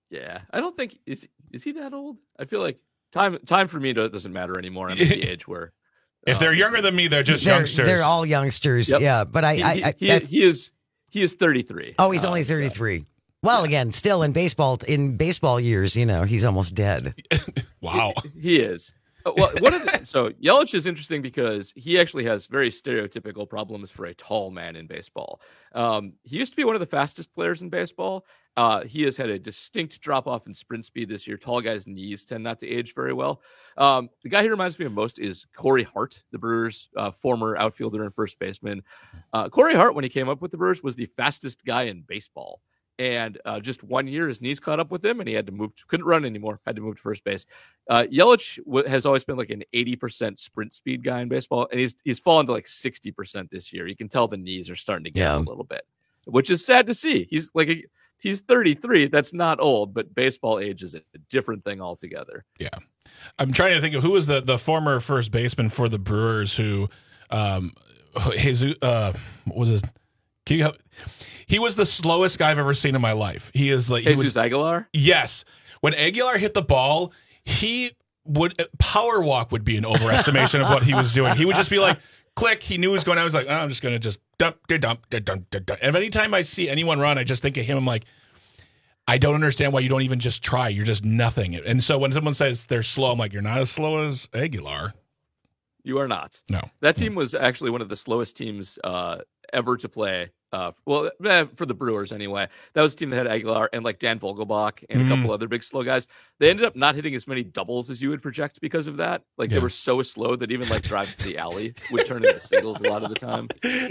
Yeah, I don't think is is he that old? I feel like time time for me doesn't matter anymore. I'm at the age where if they're younger than me, they're just they're, youngsters. They're all youngsters. Yep. Yeah, but I, he, I, he, I, he, I he is he is thirty-three. Oh, he's uh, only thirty-three. So. Well, again, still in baseball in baseball years, you know, he's almost dead. Wow, he, he is. Well, one of the, so Yelich is interesting because he actually has very stereotypical problems for a tall man in baseball. Um, he used to be one of the fastest players in baseball. Uh, he has had a distinct drop off in sprint speed this year. Tall guys' knees tend not to age very well. Um, the guy who reminds me of most is Corey Hart, the Brewers' uh, former outfielder and first baseman. Uh, Corey Hart, when he came up with the Brewers, was the fastest guy in baseball. And uh, just one year, his knees caught up with him, and he had to move. To, couldn't run anymore. Had to move to first base. Uh, Yelich w- has always been like an eighty percent sprint speed guy in baseball, and he's he's fallen to like sixty percent this year. You can tell the knees are starting to get yeah. a little bit, which is sad to see. He's like a, he's thirty-three. That's not old, but baseball age is a different thing altogether. Yeah, I'm trying to think of who was the the former first baseman for the Brewers who, um, his uh, what was his. Can you help? He was the slowest guy I've ever seen in my life. He is like he Jesus was Aguilar. Yes, when Aguilar hit the ball, he would power walk would be an overestimation of what he was doing. He would just be like, click. He knew he was going. I was like, oh, I'm just gonna just dump, dump, dump, dump, dump. And anytime I see anyone run, I just think of him. I'm like, I don't understand why you don't even just try. You're just nothing. And so when someone says they're slow, I'm like, you're not as slow as Aguilar. You are not. No. That team was actually one of the slowest teams uh, ever to play. Uh, well, eh, for the Brewers anyway. That was a team that had Aguilar and like Dan Vogelbach and Mm. a couple other big slow guys. They ended up not hitting as many doubles as you would project because of that. Like Yeah. they were so slow that even like drives to the alley would turn into singles a lot of the time.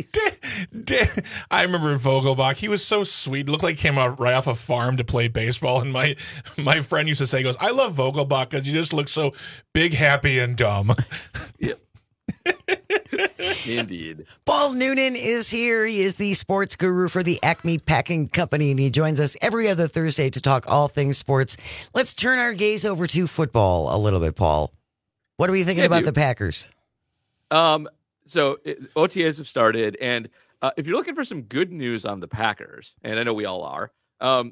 I remember Vogelbach. He was so sweet. Looked like he came out right off a farm to play baseball. And my my friend used to say, he goes, I love Vogelbach because you just look so big, happy, and dumb. Yep. Indeed. Paul Noonan is here. He is the sports guru for the Acme Packing Company, and he joins us every other Thursday to talk all things sports. Let's turn our gaze over to football a little bit, Paul. What are we thinking Yeah, about dude. the Packers? Um, so it, O T As have started, and uh, if you're looking for some good news on the Packers, and I know we all are, um,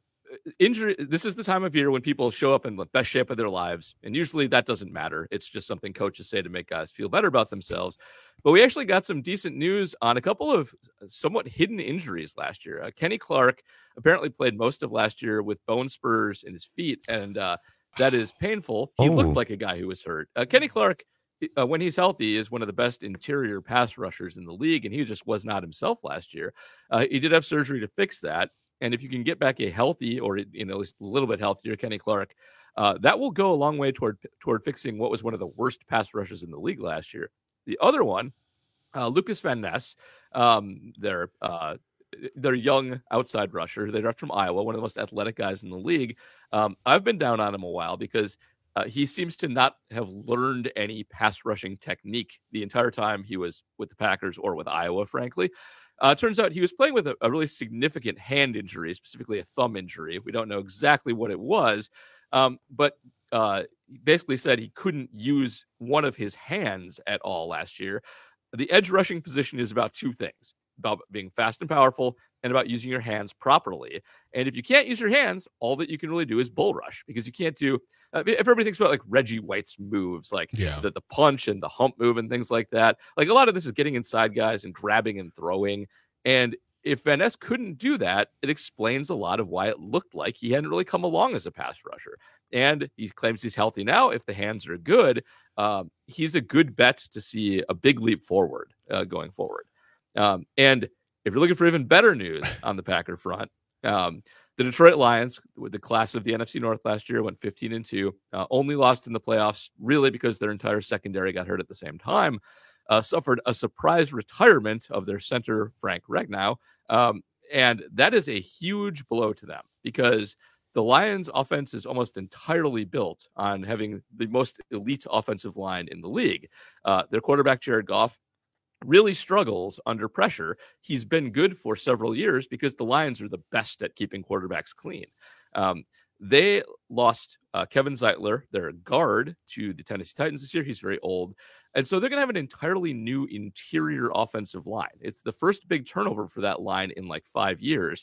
injury. This is the time of year when people show up in the best shape of their lives, and usually that doesn't matter. It's just something coaches say to make guys feel better about themselves. But we actually got some decent news on a couple of somewhat hidden injuries last year. Uh, Kenny Clark apparently played most of last year with bone spurs in his feet, and uh, that is painful. He Oh. looked like a guy who was hurt. Uh, Kenny Clark, uh, when he's healthy, is one of the best interior pass rushers in the league, and he just was not himself last year. Uh, he did have surgery to fix that. And if you can get back a healthy or, you know, at least a little bit healthier Kenny Clark, uh, that will go a long way toward toward fixing what was one of the worst pass rushes in the league last year. The other one, uh, Lucas Van Ness, um, their uh, their young outside rusher, they draft from Iowa, one of the most athletic guys in the league. Um, I've been down on him a while because uh, he seems to not have learned any pass rushing technique the entire time he was with the Packers or with Iowa, frankly. Uh, turns out he was playing with a, a really significant hand injury, specifically a thumb injury. We don't know exactly what it was, um, but uh, he basically said he couldn't use one of his hands at all last year. The edge rushing position is about two things, about being fast and powerful and about using your hands properly. And if you can't use your hands, all that you can really do is bull rush, because you can't do uh, if everybody thinks about like Reggie White's moves, like Yeah. the, the punch and the hump move and things like that. Like a lot of this is getting inside guys and grabbing and throwing. And if Van Ness couldn't do that, it explains a lot of why it looked like he hadn't really come along as a pass rusher. And he claims he's healthy now. If the hands are good, um, he's a good bet to see a big leap forward uh, going forward. Um, and if you're looking for even better news on the Packer front, um, the Detroit Lions, with the class of the N F C North last year, went fifteen and two, uh, only lost in the playoffs, really because their entire secondary got hurt at the same time, uh, suffered a surprise retirement of their center, Frank Ragnow. Um, and that is a huge blow to them, because the Lions offense is almost entirely built on having the most elite offensive line in the league. Uh, their quarterback, Jared Goff, really struggles under pressure. He's been good for several years because the Lions are the best at keeping quarterbacks clean. Um, they lost uh, Kevin Zeitler, their guard, to the Tennessee Titans this year. He's very old. And so they're going to have an entirely new interior offensive line. It's the first big turnover for that line in like five years.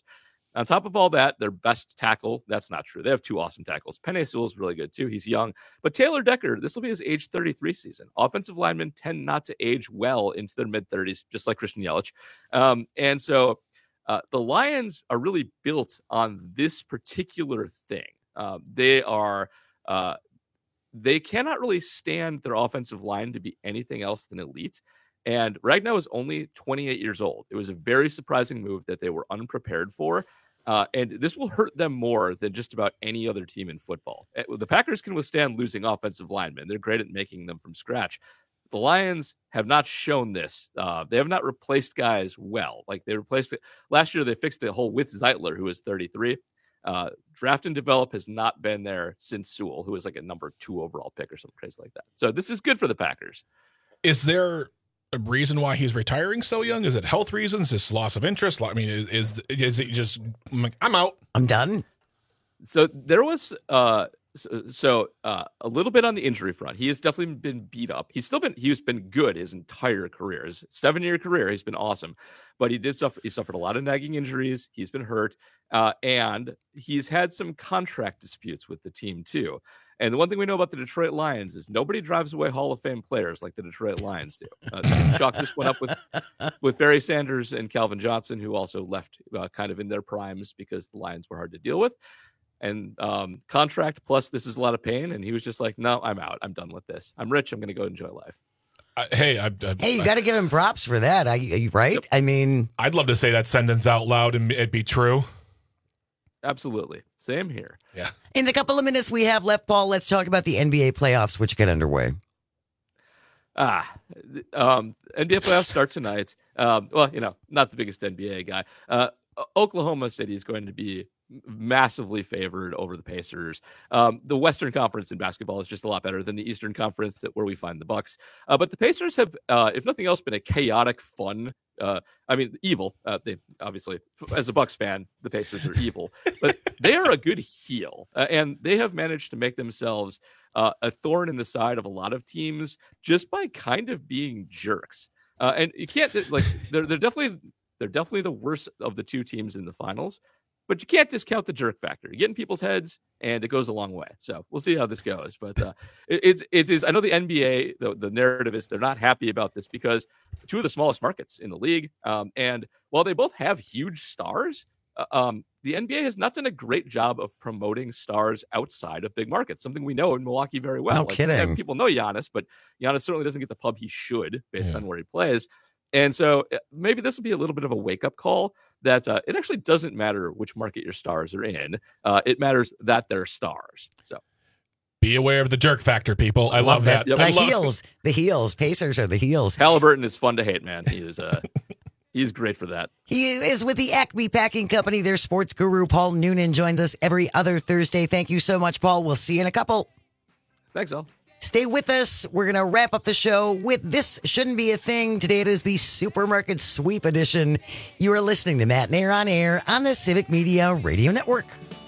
On top of all that, their best tackle, that's not true. They have two awesome tackles. Penei Sewell is really good too. He's young. But Taylor Decker, this will be his age thirty-three season. Offensive linemen tend not to age well into their mid-thirties, just like Christian Yelich. Um, and so uh, the Lions are really built on this particular thing. Uh, they are uh, they cannot really stand their offensive line to be anything else than elite. And Ragnow is only twenty-eight years old. It was a very surprising move that they were unprepared for. Uh, and this will hurt them more than just about any other team in football. The Packers can withstand losing offensive linemen. They're great at making them from scratch. The Lions have not shown this. Uh, they have not replaced guys well. Like they replaced it last year. They fixed it whole with Zeitler, who is thirty-three. Uh, draft and develop has not been there since Sewell, who was like a number two overall pick or something crazy like that. So this is good for the Packers. Is there a reason why he's retiring so young? Is it health reasons? Is loss of interest? I mean, is is, is it just I'm out? I'm done. So there was uh, so, so uh, a little bit on the injury front. He has definitely been beat up. He's still been he's been good his entire career. His seven year career, he's been awesome. But he did suffer. He suffered a lot of nagging injuries. He's been hurt, uh, and he's had some contract disputes with the team too. And the one thing we know about the Detroit Lions is nobody drives away Hall of Fame players like the Detroit Lions do. Uh, Chalk just went up with with Barry Sanders and Calvin Johnson, who also left uh, kind of in their primes because the Lions were hard to deal with. And um, contract plus this is a lot of pain. And he was just like, no, I'm out. I'm done with this. I'm rich. I'm going to go enjoy life. Uh, hey, I, I, hey, you I, got to give him props for that. I, right? Yep. I mean, I'd love to say that sentence out loud and it be true. Absolutely. Same here. Yeah. In the couple of minutes we have left, Paul, let's talk about the N B A playoffs, which get underway. Ah, um, N B A playoffs start tonight. Um, well, you know, not the biggest N B A guy. Uh, Oklahoma City is going to be massively favored over the Pacers. Um, the Western Conference in basketball is just a lot better than the Eastern Conference, that where we find the Bucks. Uh, but the Pacers have, uh, if nothing else, been a chaotic, fun. Uh, I mean, evil. Uh, they obviously, as a Bucks fan, the Pacers are evil, but they are a good heel, uh, and they have managed to make themselves uh, a thorn in the side of a lot of teams just by kind of being jerks. Uh, and you can't like they're they're definitely they're definitely the worst of the two teams in the finals. But you can't discount the jerk factor. You get in people's heads, and it goes a long way. So we'll see how this goes. But uh, it, it's it is. I know the N B A. The, the narrative is they're not happy about this because two of the smallest markets in the league, um, and while they both have huge stars, uh, um, the N B A has not done a great job of promoting stars outside of big markets. Something we know in Milwaukee very well. No like, kidding. People know Giannis, but Giannis certainly doesn't get the pub he should based Yeah. on where he plays. And so maybe this will be a little bit of a wake-up call that uh, it actually doesn't matter which market your stars are in. Uh, it matters that they're stars. So be aware of the jerk factor, people. I love, love that. Yep. The I love heels. The heels. Pacers are the heels. Halliburton is fun to hate, man. He is uh, he's great for that. He is with the Acme Packing Company. Their sports guru, Paul Noonan, joins us every other Thursday. Thank you so much, Paul. We'll see you in a couple. Thanks, Al. Stay with us. We're going to wrap up the show with This Shouldn't Be a Thing. Today it is the Supermarket Sweep Edition. You are listening to Matt and Air on Air on the Civic Media Radio Network.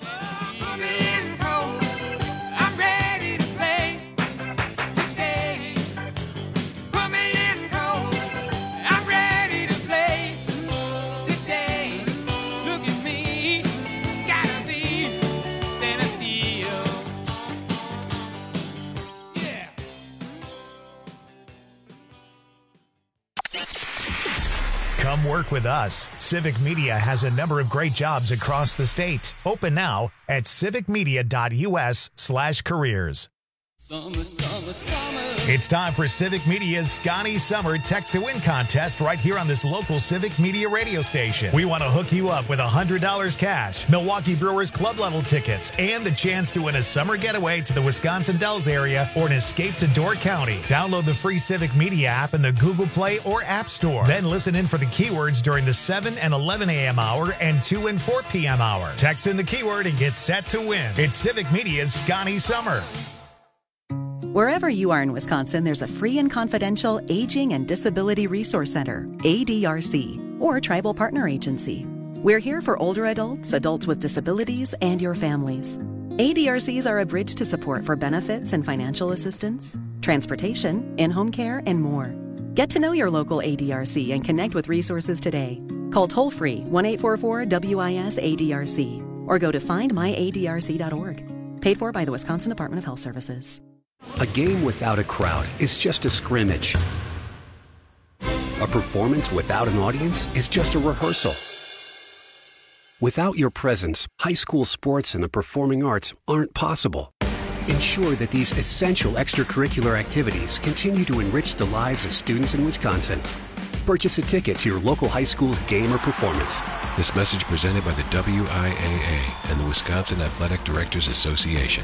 Come work with us. Civic Media has a number of great jobs across the state. Open now at civicmedia.us slash careers. Summer, summer, summer. It's time for Civic Media's Scotty Summer Text to Win contest right here on this local Civic Media radio station. We want to hook you up with one hundred dollars cash, Milwaukee Brewers club level tickets, and the chance to win a summer getaway to the Wisconsin Dells area or an escape to Door County. Download the free Civic Media app in the Google Play or App Store. Then listen in for the keywords during the seven and eleven a.m. hour and two and four p.m. hour. Text in the keyword and get set to win. It's Civic Media's Scotty Summer. Wherever you are in Wisconsin, there's a free and confidential Aging and Disability Resource Center, A D R C, or Tribal Partner Agency. We're here for older adults, adults with disabilities, and your families. A D R Cs are a bridge to support for benefits and financial assistance, transportation, in-home care, and more. Get to know your local A D R C and connect with resources today. Call toll-free one eight four four W I S A D R C or go to find my A D R C dot org. Paid for by the Wisconsin Department of Health Services. A game without a crowd is just a scrimmage. A performance without an audience is just a rehearsal. Without your presence, high school sports and the performing arts aren't possible. Ensure that these essential extracurricular activities continue to enrich the lives of students in Wisconsin. Purchase a ticket to your local high school's game or performance. This message presented by the W I A A and the Wisconsin Athletic Directors Association.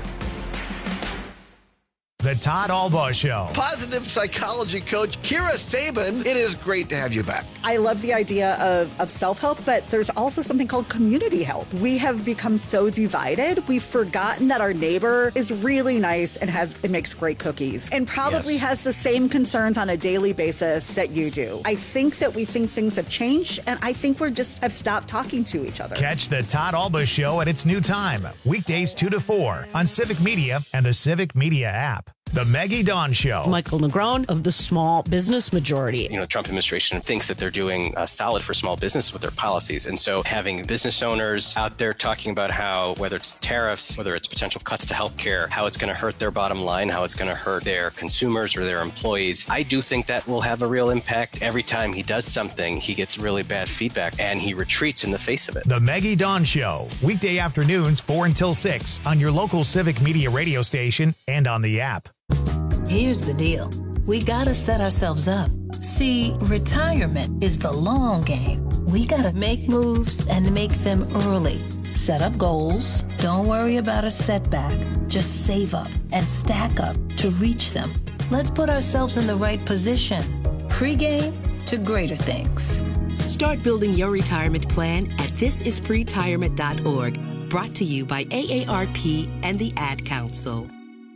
The Todd Albaugh Show. Positive psychology coach Kira Sabin, it is great to have you back. I love the idea of, of self-help, but there's also something called community help. We have become so divided, we've forgotten that our neighbor is really nice and has and makes great cookies and probably yes. has the same concerns on a daily basis that you do. I think that we think things have changed, and I think we're just have stopped talking to each other. Catch the Todd Albaugh Show at its new time, weekdays two to four on Civic Media and the Civic Media app. The Maggie Dawn Show. Michael Negron of the Small Business Majority. You know, the Trump administration thinks that they're doing uh, solid for small business with their policies. And so having business owners out there talking about how, whether it's tariffs, whether it's potential cuts to healthcare, how it's going to hurt their bottom line, how it's going to hurt their consumers or their employees, I do think that will have a real impact. Every time he does something, he gets really bad feedback and he retreats in the face of it. The Maggie Dawn Show. Weekday afternoons, four until six on your local Civic Media radio station and on the app. Here's the deal. We gotta set ourselves up. See, retirement is the long game. We gotta make moves and make them early. Set up goals. Don't worry about a setback. Just save up and stack up to reach them. Let's put ourselves in the right position. Pre-game to greater things. Start building your retirement plan at this is pretirement dot org. Brought to you by A A R P and the Ad Council.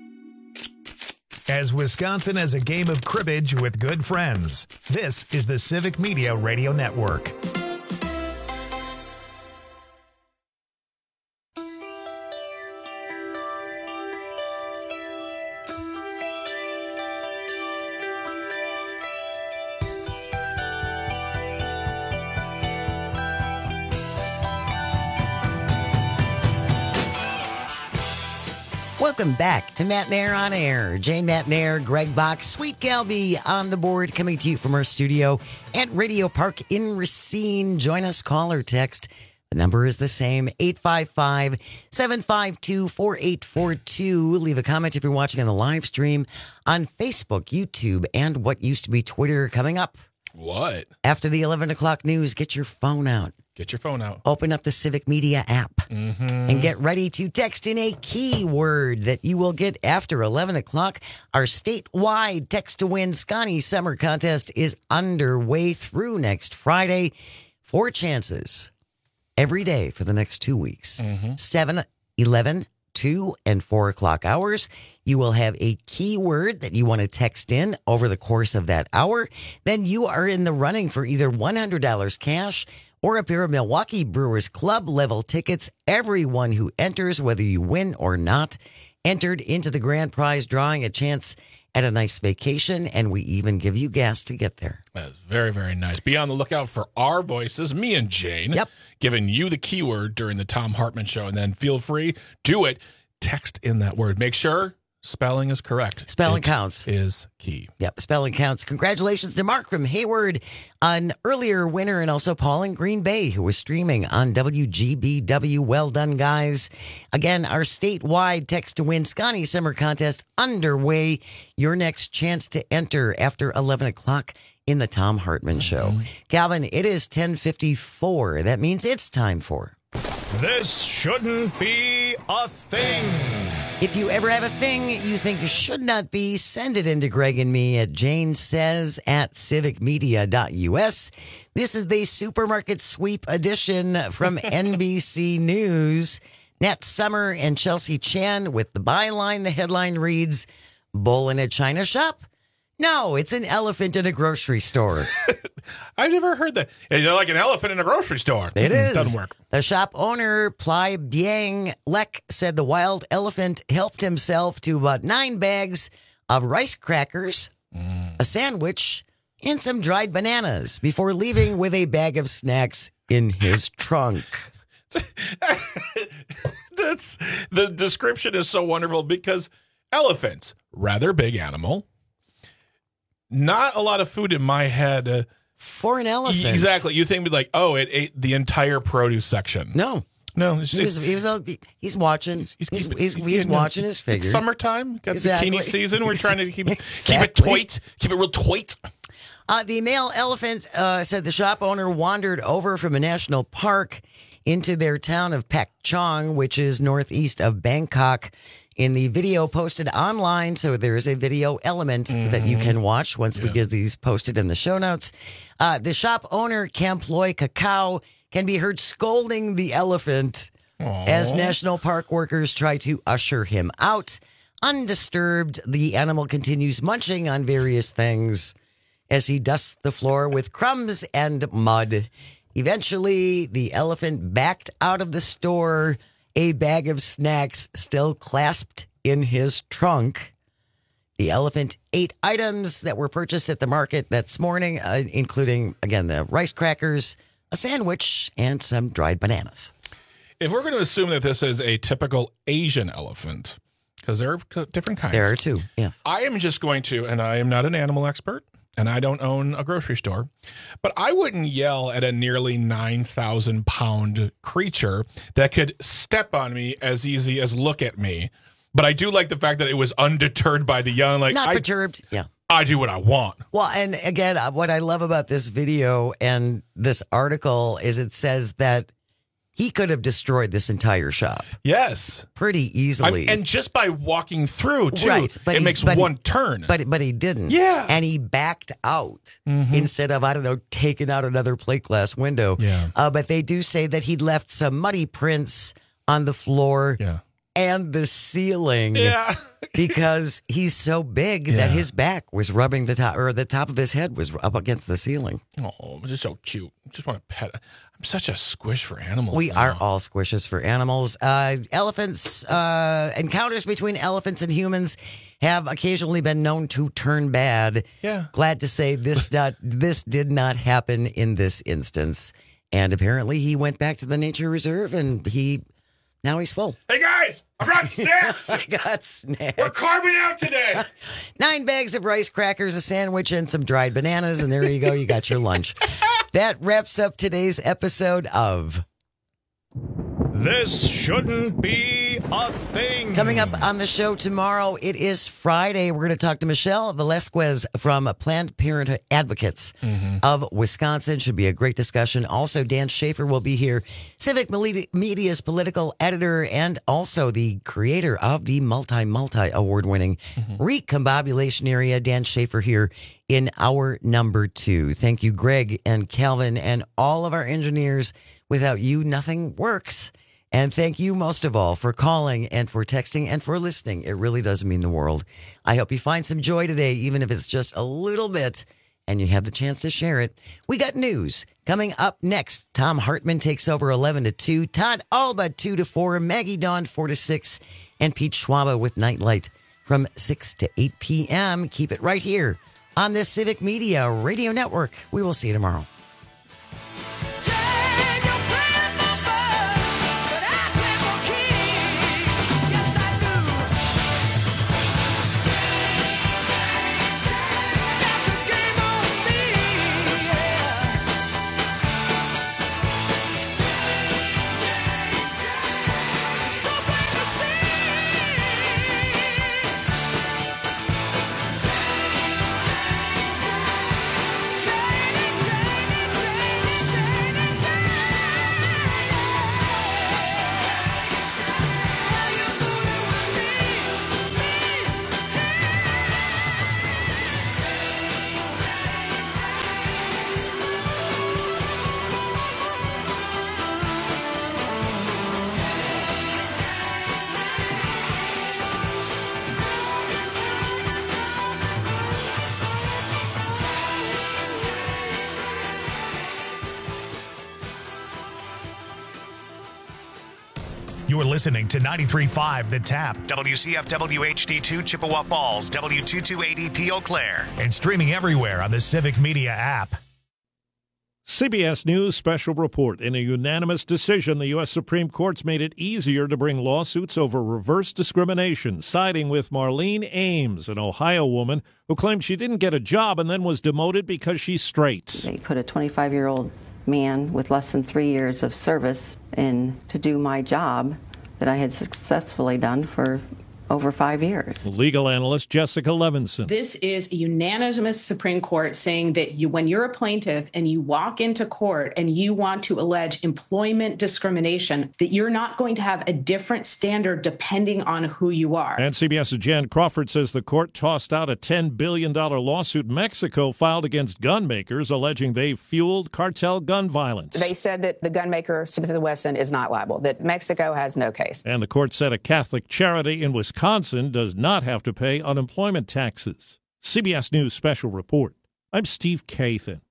As Wisconsin has a game of cribbage with good friends, this is the Civic Media Radio Network. Welcome back to Matt Nair on Air. Jane Matt Nair, Greg Bach, Sweet Galby on the board, coming to you from our studio at Radio Park in Racine. Join us, call or text. The number is the same, eight five five, seven five two, four eight four two. Leave a comment if you're watching on the live stream on Facebook, YouTube, and what used to be Twitter coming up. What? After the eleven o'clock news, get your phone out. Get your phone out. Open up the Civic Media app mm-hmm. and get ready to text in a keyword that you will get after eleven o'clock. Our statewide Text to Win Scotty Summer Contest is underway through next Friday. Four chances every day for the next two weeks. Mm-hmm. seven, eleven, two, and four o'clock hours. You will have a keyword that you want to text in over the course of that hour. Then you are in the running for either one hundred dollars cash or a pair of Milwaukee Brewers Club level tickets. Everyone who enters, whether you win or not, entered into the grand prize drawing, a chance at a nice vacation, and we even give you gas to get there. That is very, very nice. Be on the lookout for our voices, me and Jane, yep. giving you the keyword during the Tom Hartman Show, and then feel free, do it, text in that word. Make sure spelling is correct. Spelling it counts. Is key. Yep, spelling counts. Congratulations to Mark from Hayward, an earlier winner, and also Paul in Green Bay, who was streaming on W G B W. Well done, guys. Again, our statewide Text to Win Scotty Summer Contest underway. Your next chance to enter after eleven o'clock in the Tom Hartman Show. Mm-hmm. Calvin, it is ten fifty-four. That means it's time for... This shouldn't be a thing. If you ever have a thing you think should not be, send it into Greg and me at Jane Says at civic media dot U S. This is the Supermarket Sweep edition from N B C News. Nat Summer and Chelsea Chan with the byline. The headline reads, "Bull in a China shop? No, it's an elephant in a grocery store." I've never heard that. You're like an elephant in a grocery store. It is. Doesn't work. The shop owner, Plai Biang Lek, said the wild elephant helped himself to about nine bags of rice crackers, mm. a sandwich, and some dried bananas before leaving with a bag of snacks in his trunk. That's the description is so wonderful because elephants, rather big animal, not a lot of food in my head. Uh, For an elephant. Exactly. You think like, oh, it ate the entire produce section. No. No. It's, he was, he was, he's watching. He's, he's, keeping, he's, he's, he's watching his figure. It's summertime. Got exactly. bikini season. We're trying to keep, exactly. keep it toit. Keep it real toit. Uh, the male elephant uh, said the shop owner wandered over from a national park into their town of Pak Chong, which is northeast of Bangkok. In the video posted online, so there is a video element mm-hmm. that you can watch once yeah. we get these posted in the show notes. Uh, the shop owner, Kamploy Cacao, can be heard scolding the elephant Aww. As national park workers try to usher him out. Undisturbed, the animal continues munching on various things as he dusts the floor with crumbs and mud. Eventually, the elephant backed out of the store, a bag of snacks still clasped in his trunk. The elephant ate items that were purchased at the market this morning, uh, including, again, the rice crackers, a sandwich, and some dried bananas. If we're going to assume that this is a typical Asian elephant, because there are different kinds. There are two, yes. I am just going to, and I am not an animal expert, and I don't own a grocery store, but I wouldn't yell at a nearly nine thousand pound creature that could step on me as easy as look at me. But I do like the fact that it was undeterred by the young. Like, Not I, perturbed, yeah. I do what I want. Well, and again, what I love about this video and this article is it says that he could have destroyed this entire shop. Yes. Pretty easily. I'm, and just by walking through, too, right, but it he, makes but one he, turn. But, but he didn't. Yeah. And he backed out mm-hmm. instead of, I don't know, taking out another plate glass window. Yeah. Uh, but they do say that he left some muddy prints on the floor yeah. and the ceiling. Yeah. Because he's so big yeah. that his back was rubbing the top, or the top of his head was up against the ceiling. Oh, just so cute. Just want to pet it. I'm such a squish for animals. We now. are all squishes for animals. Uh, elephants, uh, encounters between elephants and humans have occasionally been known to turn bad. Yeah. Glad to say this not, this did not happen in this instance. And apparently he went back to the nature reserve and he now he's full. Hey guys, I brought snacks. I got snacks. We're carving out today. Nine bags of rice crackers, a sandwich, and some dried bananas. And there you go. You got your lunch. That wraps up today's episode of This Shouldn't Be a Thing. Coming up on the show tomorrow, it is Friday. We're going to talk to Michelle Velasquez from Planned Parenthood Advocates mm-hmm. of Wisconsin. Should be a great discussion. Also, Dan Schaefer will be here, Civic Media's political editor and also the creator of the multi-multi award-winning mm-hmm. Recombobulation Area. Dan Schaefer here in hour number two. Thank you, Greg and Calvin and all of our engineers. Without you, nothing works. And thank you most of all for calling and for texting and for listening. It really does mean the world. I hope you find some joy today, even if it's just a little bit, and you have the chance to share it. We got news coming up next. Tom Hartman takes over eleven to two. Todd Alba two to four. Maggie Dawn four to six. And Pete Schwaba with Nightlight from six to eight p.m. Keep it right here on this Civic Media Radio Network. We will see you tomorrow. You're listening to ninety-three point five The Tap, W C F W H D two Chippewa Falls, W two two eight E P Eau Claire, and streaming everywhere on the Civic Media app. C B S News special report. In a unanimous decision, the U S Supreme Court's made it easier to bring lawsuits over reverse discrimination, siding with Marlene Ames, an Ohio woman who claimed she didn't get a job and then was demoted because she's straight. They put a twenty-five-year-old man with less than three years of service in to do my job that I had successfully done for over five years. Legal analyst Jessica Levinson. This is a unanimous Supreme Court saying that you, when you're a plaintiff and you walk into court and you want to allege employment discrimination, that you're not going to have a different standard depending on who you are. And CBS's Jan Crawford says the court tossed out a ten billion dollars lawsuit Mexico filed against gun makers, alleging they fueled cartel gun violence. They said that the gun maker, Smith and Wesson, is not liable, that Mexico has no case. And the court said a Catholic charity in Wisconsin Wisconsin does not have to pay unemployment taxes. C B S News Special Report. I'm Steve Kathan.